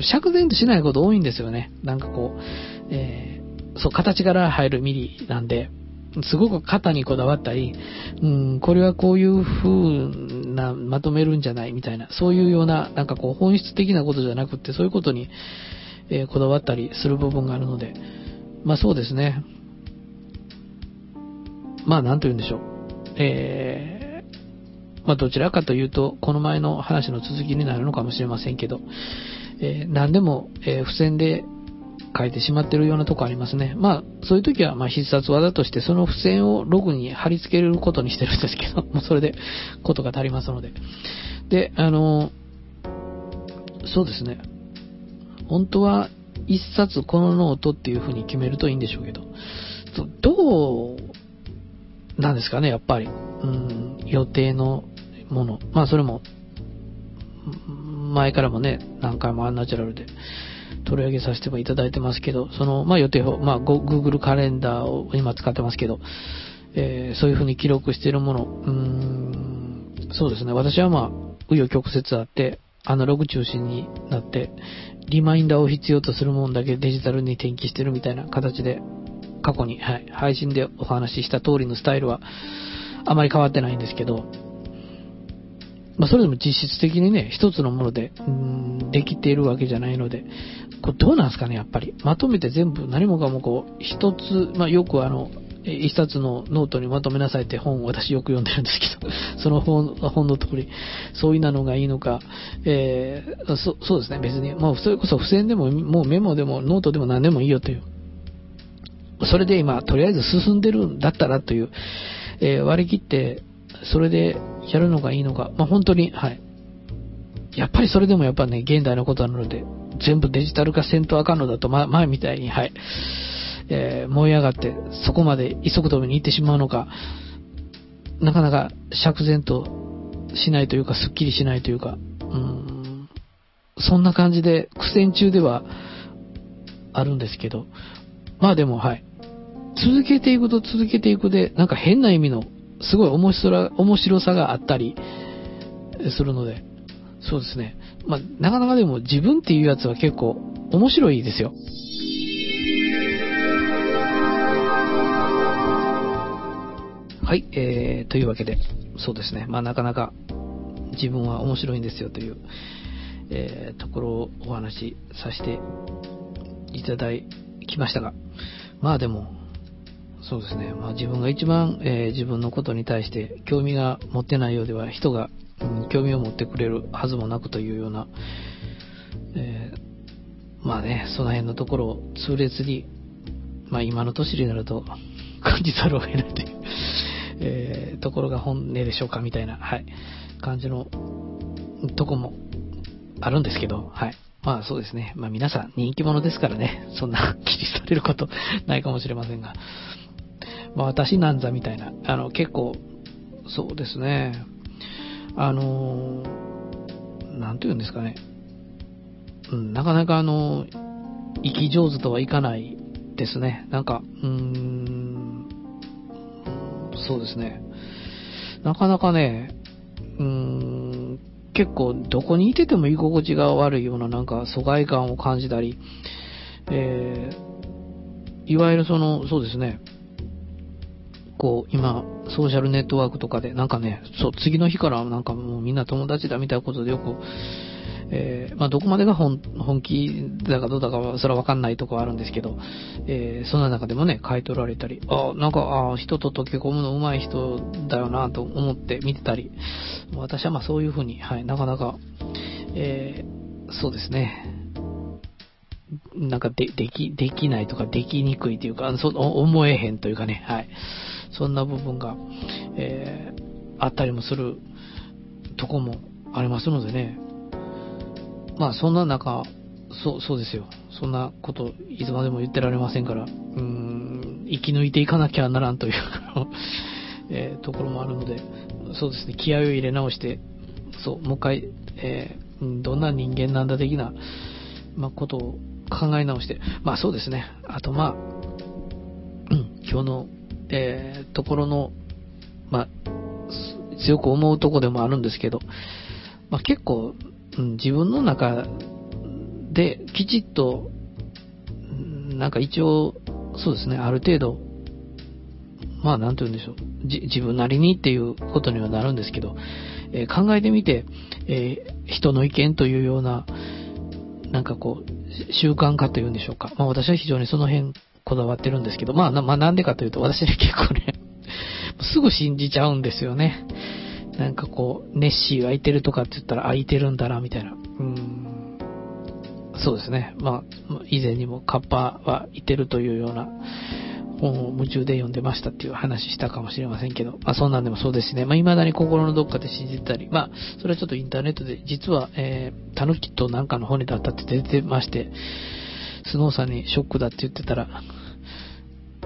S1: 釈然としないこと多いんですよね。なんかこう、えー、そう、形から入るミリなんで、すごく型にこだわったり、うん、これはこういう風な、まとめるんじゃないみたいな、そういうような、なんかこう、本質的なことじゃなくって、そういうことに、えー、こだわったりする部分があるので、まあそうですね。まあなんと言うんでしょう。えー、まあどちらかというとこの前の話の続きになるのかもしれませんけど、えー、何でも、えー、付箋で書いてしまっているようなとこありますね。まあそういう時はまあ必殺技としてその付箋をログに貼り付けることにしてるんですけど、もうそれでことが足りますので、であのそうですね、本当は一冊このノートっていう風に決めるといいんでしょうけど、どうなんですかね、やっぱり、うん、予定のもの。まあそれも、前からもね、何回もアンナチュラルで取り上げさせてもいただいてますけど、その、まあ予定表、まあ Google カレンダーを今使ってますけど、えー、そういう風に記録しているもの、うーん、そうですね、私はまあ、紆余曲折あって、アナログ中心になって、リマインダーを必要とするものだけデジタルに転記してるみたいな形で、過去に、はい、配信でお話しした通りのスタイルはあまり変わってないんですけど、まあそれでも実質的にね、一つのもので、うーん、できているわけじゃないので、これどうなんですかね、やっぱり。まとめて全部何もかもこう、一つ、まあよくあの、一冊のノートにまとめなさいって本を私よく読んでるんですけど、その本、本の通り、そういうなのがいいのか、えー、そそうですね、別に、もうそれこそ付箋でも、もうメモでもノートでも何でもいいよという。それで今、とりあえず進んでるんだったらという、えー、割り切って、それでやるのがいいのか、まあ本当に、はい。やっぱりそれでもやっぱね、現代のことなので、全部デジタル化せんとあかんのだと、ま、前みたいに、はい。えー、燃え上がってそこまで急ぐために行ってしまうのか、なかなか釈然としないというか、すっきりしないというか、うーん、そんな感じで苦戦中ではあるんですけど、まあでもはい、続けていくと続けていくで、なんか変な意味のすごい面白面白さがあったりするので、そうですね、まあなかなかでも自分っていうやつは結構面白いですよ。はい、えー、というわけで、そうですね、まあなかなか自分は面白いんですよという、えー、ところをお話しさせていただきましたが、まあでも、そうですね、まあ自分が一番、えー、自分のことに対して興味が持ってないようでは、人が、うん、興味を持ってくれるはずもなくというような、えー、まあね、その辺のところを痛烈に、まあ今の年になると感じざるを得ないという。えー、ところが本音でしょうかみたいな、はい、感じのとこもあるんですけど、はい。まあそうですね。まあ皆さん人気者ですからね、そんな気にされることないかもしれませんが、まあ私なんざみたいな、あの結構、そうですね、あのー、なんていうんですかね、うん、なかなかあの、生き上手とはいかないですね。なんか、うーん、そうですね。なかなかね、うーん、結構どこにいてても居心地が悪いようななんか疎外感を感じたり、えー、いわゆるその、そうですね、こう、今、ソーシャルネットワークとかで、なんかね、そう、次の日からなんかもうみんな友達だみたいなことでよく、えー、まあ、どこまでが 本, 本気だかどうだかは、それはわかんないところあるんですけど、えー、そんな中でもね、買い取られたり、あ、なんか、あ、人と溶け込むの上手い人だよなと思って見てたり、私はまあそういうふうに、はい、なかなか、えー、そうですね、なんかで、でき、できないとか、できにくいというか、そ思えへんというかね、はい、そんな部分が、えー、あったりもするとこもありますのでね、まあそんな中、そう、そうですよ。そんなこといつまでも言ってられませんから、うーん、生き抜いていかなきゃならんという、えー、ところもあるので、そうですね、気合を入れ直して、そう、もう一回、えー、どんな人間なんだ的な、まあ、ことを考え直して、まあそうですね、あとまあ、うん、今日の、えー、ところの、まあ、強く思うとこでもあるんですけど、まあ結構、うん、自分の中できちっと、なんか一応、そうですね、ある程度、まあなんて言うんでしょう、じ自分なりにっていうことにはなるんですけど、えー、考えてみて、えー、人の意見というような、なんかこう、習慣化というんでしょうか。まあ私は非常にその辺こだわってるんですけど、まあな、まあ、なんでかというと、私ね結構ね、すぐ信じちゃうんですよね。なんかこう、ネッシーがいてるとかって言ったら、あ、いてるんだな、みたいな。うーん、そうですね。まあ、以前にもカッパはいてるというような本を夢中で読んでましたっていう話したかもしれませんけど、まあそんなんでもそうですしね。まあ未だに心のどっかで信じてたり、まあ、それはちょっとインターネットで、実は、えー、タヌキとなんかの骨だったって出てまして、スノーさんにショックだって言ってたら、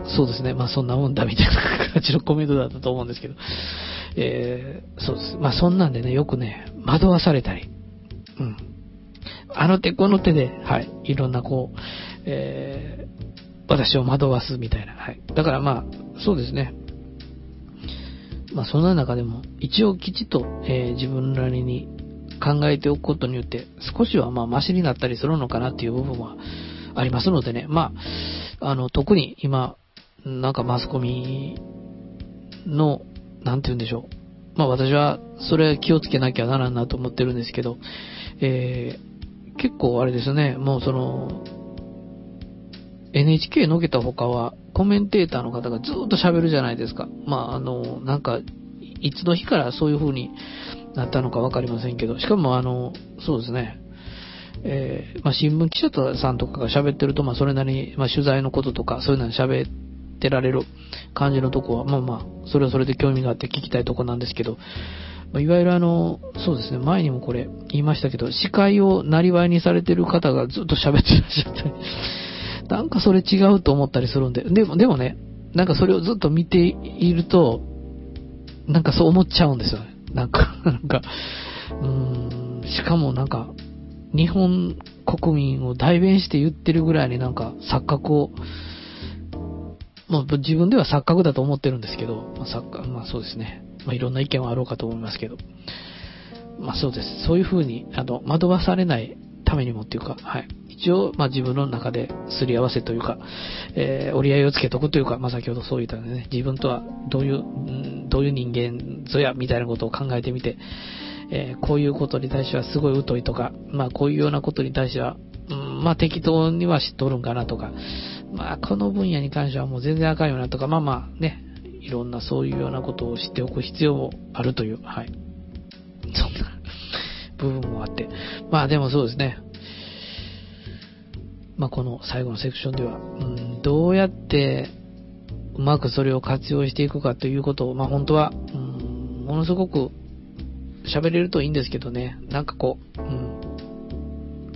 S1: そうですね。まあそんなもんだみたいな感じのコメントだったと思うんですけど。えー、そうです。まあそんなんでね、よくね、惑わされたり。うん。あの手この手で、はい。いろんなこう、えー、私を惑わすみたいな。はい。だからまあ、そうですね。まあそんな中でも、一応きちっと、えー、自分なりに考えておくことによって、少しはまあマシになったりするのかなっていう部分はありますのでね。まあ、あの、特に今、なんかマスコミの、なんて言うんでしょう。まあ私はそれ気をつけなきゃならんなと思ってるんですけど、えー、結構あれですね、もうその、エヌエイチケー のけた他はコメンテーターの方がずっと喋るじゃないですか。まああの、なんか、いつの日からそういう風になったのかわかりませんけど、しかもあの、そうですね、えー、まあ新聞記者さんとかが喋ってると、まあそれなりに、まあ取材のこととかそういうのに喋ってられる感じのとこは、まあまあ、それはそれで興味があって聞きたいとこなんですけど、まあ、いわゆるあの、そうですね、前にもこれ言いましたけど、司会をなりわいにされてる方がずっと喋ってらっしゃって、なんかそれ違うと思ったりするんで、でも、でもね、なんかそれをずっと見ていると、なんかそう思っちゃうんですよね。なんか、なんか、うーん、しかもなんか、日本国民を代弁して言ってるぐらいになんか錯覚を、まあ自分では錯覚だと思ってるんですけど、まあ、錯覚、まあそうですね。まあいろんな意見はあろうかと思いますけど、まあそうです。そういう風に、あの、惑わされないためにもっていうか、はい。一応、まあ自分の中ですり合わせというか、えー、折り合いをつけとくというか、まあ先ほどそう言ったんでね、自分とはどういう、んどういう人間ぞや、みたいなことを考えてみて、えー、こういうことに対してはすごい疎いとか、まあこういうようなことに対しては、うん、まあ適当には知っとるんかなとか、まあこの分野に関してはもう全然あかんよなとか、まあまあね、いろんなそういうようなことを知っておく必要もあるという、はい。そんな部分もあって。まあでもそうですね。まあこの最後のセクションでは、うん、どうやってうまくそれを活用していくかということを、まあ本当は、うん、ものすごく喋れるといいんですけどね、なんかこう、うん、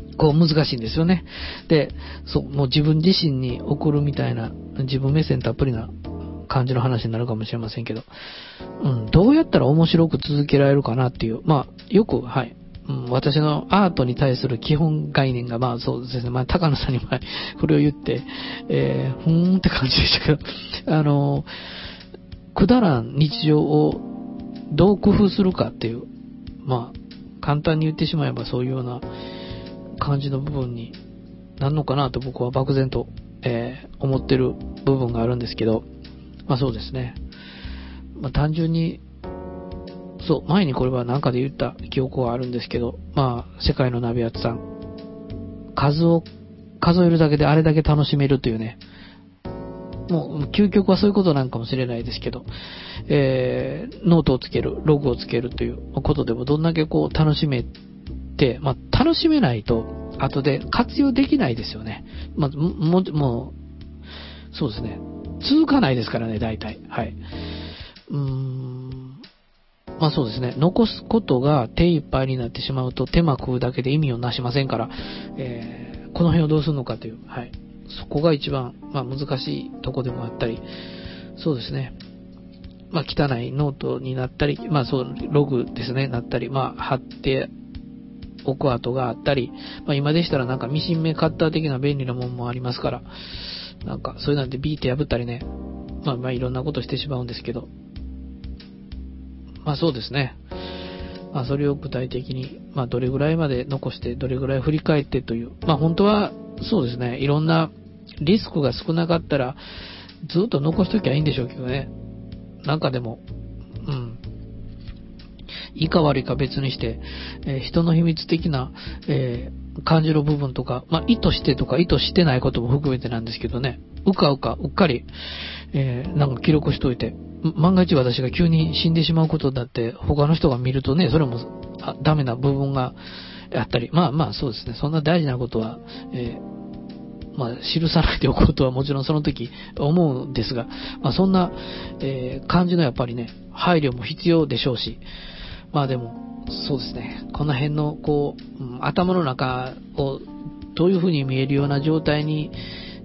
S1: こう難しいんですよね。で、そう、もう自分自身に送るみたいな、自分目線たっぷりな感じの話になるかもしれませんけど、うん、どうやったら面白く続けられるかなっていう、まあ、よく、はい、うん、私のアートに対する基本概念が、まあそうですね、まあ高野さんに前、これを言って、えー、ふーんって感じでしたけど、あの、くだらん日常をどう工夫するかっていう、まあ、簡単に言ってしまえばそういうような感じの部分になるのかなと僕は漠然と、えー、思ってる部分があるんですけど、まあそうですね。まあ単純に、そう、前にこれは何かで言った記憶はあるんですけど、まあ、世界のナビアツさん、数を数えるだけであれだけ楽しめるというね、もう、究極はそういうことなんかもしれないですけど、えー、ノートをつける、ログをつけるということでもどんだけこう楽しめて、まあ、楽しめないと、後で活用できないですよね。まあ、も、もう、そうですね。続かないですからね、大体。はい。うーん。まあそうですね。残すことが手一杯になってしまうと手間食うだけで意味をなしませんから、えー、この辺をどうするのかという、はい。そこが一番、まあ難しいとこでもあったり、そうですね。まあ汚いノートになったり、まあそう、ログですね、なったり、まあ貼っておく跡があったり、まあ今でしたらなんかミシン目カッター的な便利なものもありますから、なんかそういうのでビーって破ったりね、まあまあいろんなことしてしまうんですけど、まあそうですね。まあそれを具体的に、まあどれぐらいまで残して、どれぐらい振り返ってという、まあ本当はそうですね、いろんなリスクが少なかったら、ずっと残しときゃいいんでしょうけどね。なんかでも、うん。いいか悪いか別にして、えー、人の秘密的な、えー、感じる部分とか、まあ意図してとか意図してないことも含めてなんですけどね、うかうか、うっかり、えー、なんか記録しといて、万が一私が急に死んでしまうことだって他の人が見るとね、それもダメな部分があったり、まあまあそうですね、そんな大事なことは、えー、まあ記さないでおくことはもちろんその時思うんですが、まあそんな、えー、感じのやっぱりね、配慮も必要でしょうし、まあでも、そうですね、この辺のこう、うん、頭の中をどういう風に見えるような状態に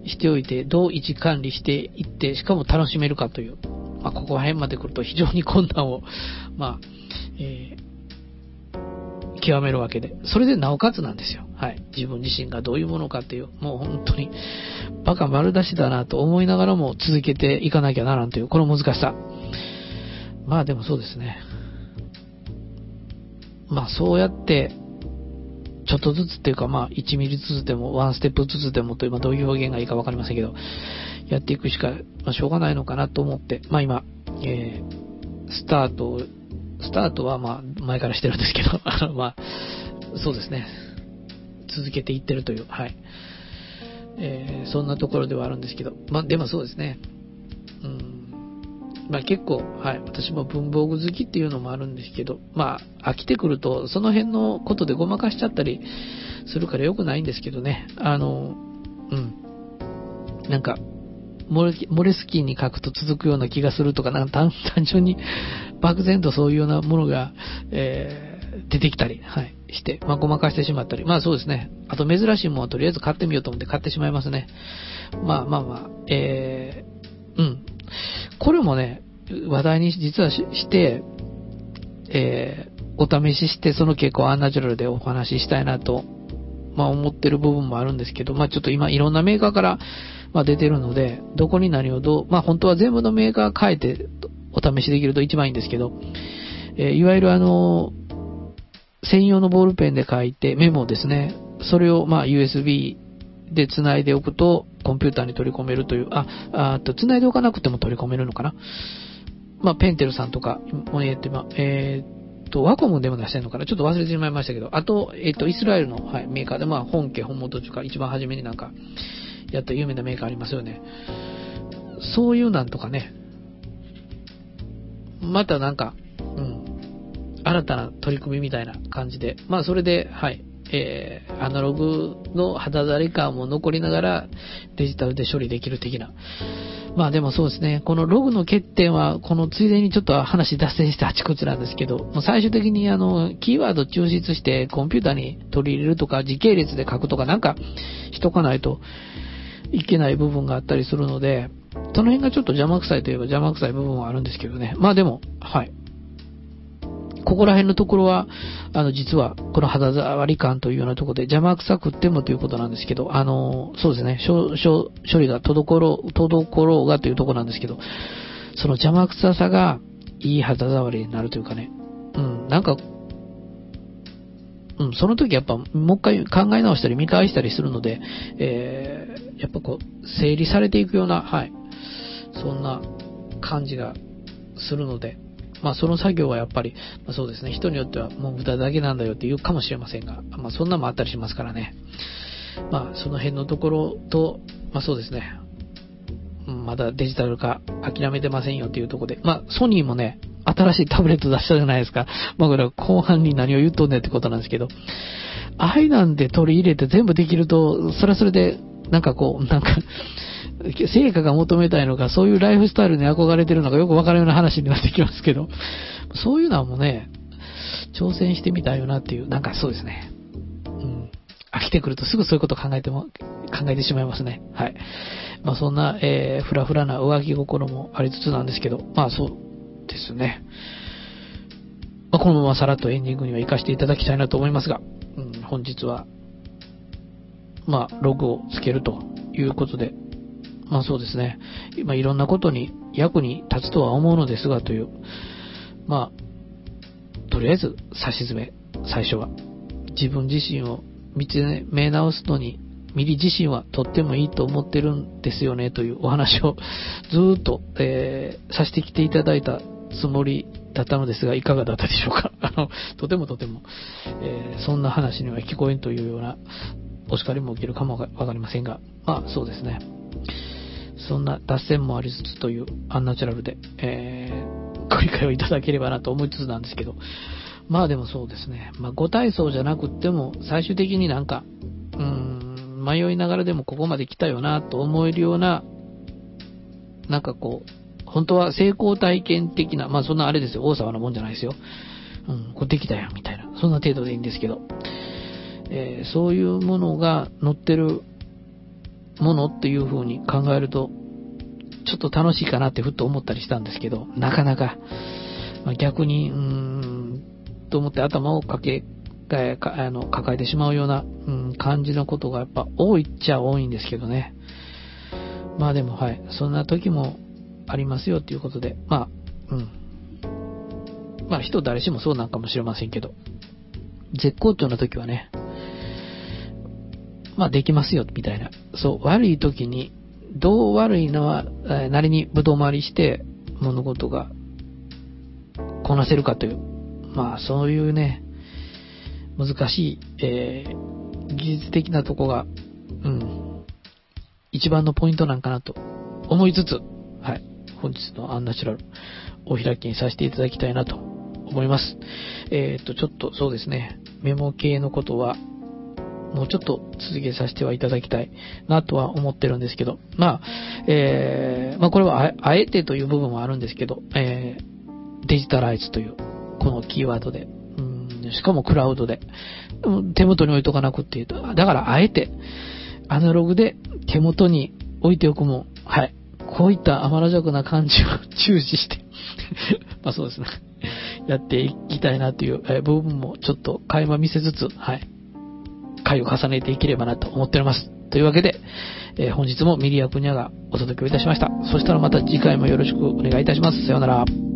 S1: しておいて、どう位置管理していって、しかも楽しめるかという、まあ、ここら辺まで来ると非常に困難を、まあ、えー、極めるわけで、それでなおかつなんですよ。はい。自分自身がどういうものかっていう、もう本当に、バカ丸出しだなと思いながらも続けていかなきゃならんという、この難しさ。まあでもそうですね。まあそうやって、ちょっとずつっていうか、まあいちミリずつでも、ワンステップずつでもという、まあどういう表現がいいかわかりませんけど、やっていくしか、まあしょうがないのかなと思って、まあ今、えー、スタート、スタートはまあ前からしてるんですけど、あのまあ、そうですね。続けていってるという、はい。えー、そんなところではあるんですけど、まあでもそうですね。うん。まあ結構、はい、私も文房具好きっていうのもあるんですけど、まあ飽きてくるとその辺のことでごまかしちゃったりするから良くないんですけどね。あの、うん。なんか、モレ、モレスキーに書くと続くような気がするとか、なんか単、単純に漠然とそういうようなものが、えー、出てきたり、はい、して、まあごまかしてしまったり、まあそうですね。あと珍しいものはとりあえず買ってみようと思って買ってしまいますね。まあまあまあ、えー、うん。これもね、話題に実は し, して、えー、お試しして、その結果をアンナチュラルでお話ししたいなと、まあ思ってる部分もあるんですけど、まあちょっと今いろんなメーカーから、まあ、出てるので、どこに何をどう、まあ本当は全部のメーカー変えてお試しできると一番いいんですけど、えー、いわゆるあの、専用のボールペンで書いてメモですね、それをまあ ユーエスビー で繋いでおくとコンピューターに取り込めるという、あ、あと繋いでおかなくても取り込めるのかな。まあペンテルさんとか、えー、っと、まあ、えー、っと、ワコムでも出してるのかな、ちょっと忘れてしまいましたけど、あと、えー、っと、イスラエルの、はい、メーカーで、まあ本家本元というか一番初めになんか、やった有名なメーカーありますよね。そういうなんとかね、またなんか、うん、新たな取り組みみたいな感じで、まあそれで、はい、えー、アナログの肌触り感も残りながらデジタルで処理できる的な。まあでもそうですね、このログの欠点は、このついでにちょっと話脱線してあちこちなんですけど、もう最終的にあの、キーワード抽出してコンピューターに取り入れるとか、時系列で書くとかなんかしとかないと、いけない部分があったりするので、その辺がちょっと邪魔くさいといえば邪魔くさい部分はあるんですけどね。まあでも、はい。ここら辺のところは、あの、実は、この肌触り感というようなところで邪魔くさくってもということなんですけど、あの、そうですね、処処理が滞ろう、滞ろうがというところなんですけど、その邪魔くささがいい肌触りになるというかね、うん、なんか、うん、その時やっぱもう一回考え直したり見返したりするので、えー、やっぱこう整理されていくような、はい、そんな感じがするので、まあその作業はやっぱり、まあ、そうですね、人によってはもう無駄だけなんだよって言うかもしれませんが、まあそんなもあったりしますからね。まあその辺のところと、まあそうですね、まだデジタル化諦めてませんよっていうところで、まあソニーもね、新しいタブレット出したじゃないですか。まあこれは後半に何を言っとんねんってことなんですけど、あいなんで取り入れて全部できると、それはそれで、なんかこう、なんか、成果が求めたいのか、そういうライフスタイルに憧れてるのかよくわかるような話になってきますけど、そういうのはもうね、挑戦してみたいよなっていう、なんかそうですね。うん。飽きてくるとすぐそういうこと考えても、考えてしまいますね。はい。まあそんな、えー、ふらふらな浮気心もありつつなんですけど、まあそうですね。まあ、このままさらっとエンディングには活かしていただきたいなと思いますが、うん、本日は、まあ、ログをつけるということで、まあそうですね。今いろんなことに役に立つとは思うのですがという、まあ、とりあえず、差し詰め、最初は。自分自身を見つめ直すのに、ミリ自身はとってもいいと思ってるんですよねというお話をずーっと、えー、させてきていただいたつもりだったのですが、いかがだったでしょうか。あの、とてもとても、えー、そんな話には聞こえんというようなお叱りも受けるかもわかりませんが、まあそうですね。そんな脱線もありつつというアンナチュラルで、えー、ご理解をいただければなと思いつつなんですけど、まあでもそうですね。まあ、ご体操じゃなくっても、最終的になんか、うーん、迷いながらでもここまで来たよなと思えるような、なんかこう、本当は成功体験的な、まあそんなあれですよ、大沢のもんじゃないですよ。うん、これできたやん、みたいな。そんな程度でいいんですけど、えー、そういうものが載ってる、 ものっていう風に考えると、ちょっと楽しいかなってふっと思ったりしたんですけど、なかなか、まあ、逆に、うーん、と思って頭をかけ、かあの抱えてしまうような、うん、感じのことがやっぱ多いっちゃ多いんですけどね。まあでもはい、そんな時もありますよっていうことで、まあ、うん。まあ人誰しもそうなんかもしれませんけど、絶好調な時はね、まあできますよみたいな。そう、悪い時に、どう悪いのは、えー、なりにぶどう回りして物事がこなせるかという、まあそういうね、難しい、えー、技術的なとこが、うん、一番のポイントなんかなと思いつつ、はい、本日のアンナチュラルお開きにさせていただきたいなと思います。えっと、ちょっとそうですね、メモ系のことは、もうちょっと続けさせてはいただきたいなとは思ってるんですけど、まあ、えー、まあこれは あ, あえてという部分はあるんですけど、えー、デジタライズというこのキーワードで、うん、しかもクラウドで、手元に置いとかなくっていうと、だからあえてアナログで手元に置いておくも、はい、こういった甘らじゃくな感じを注視して、まあそうですね、やっていきたいなという、えー、部分もちょっと垣間見せつつ、はい。回を重ねていければなと思っております。というわけで、えー、本日もミリアクニャがお届けをいたしました。そしたらまた次回もよろしくお願いいたします。さようなら。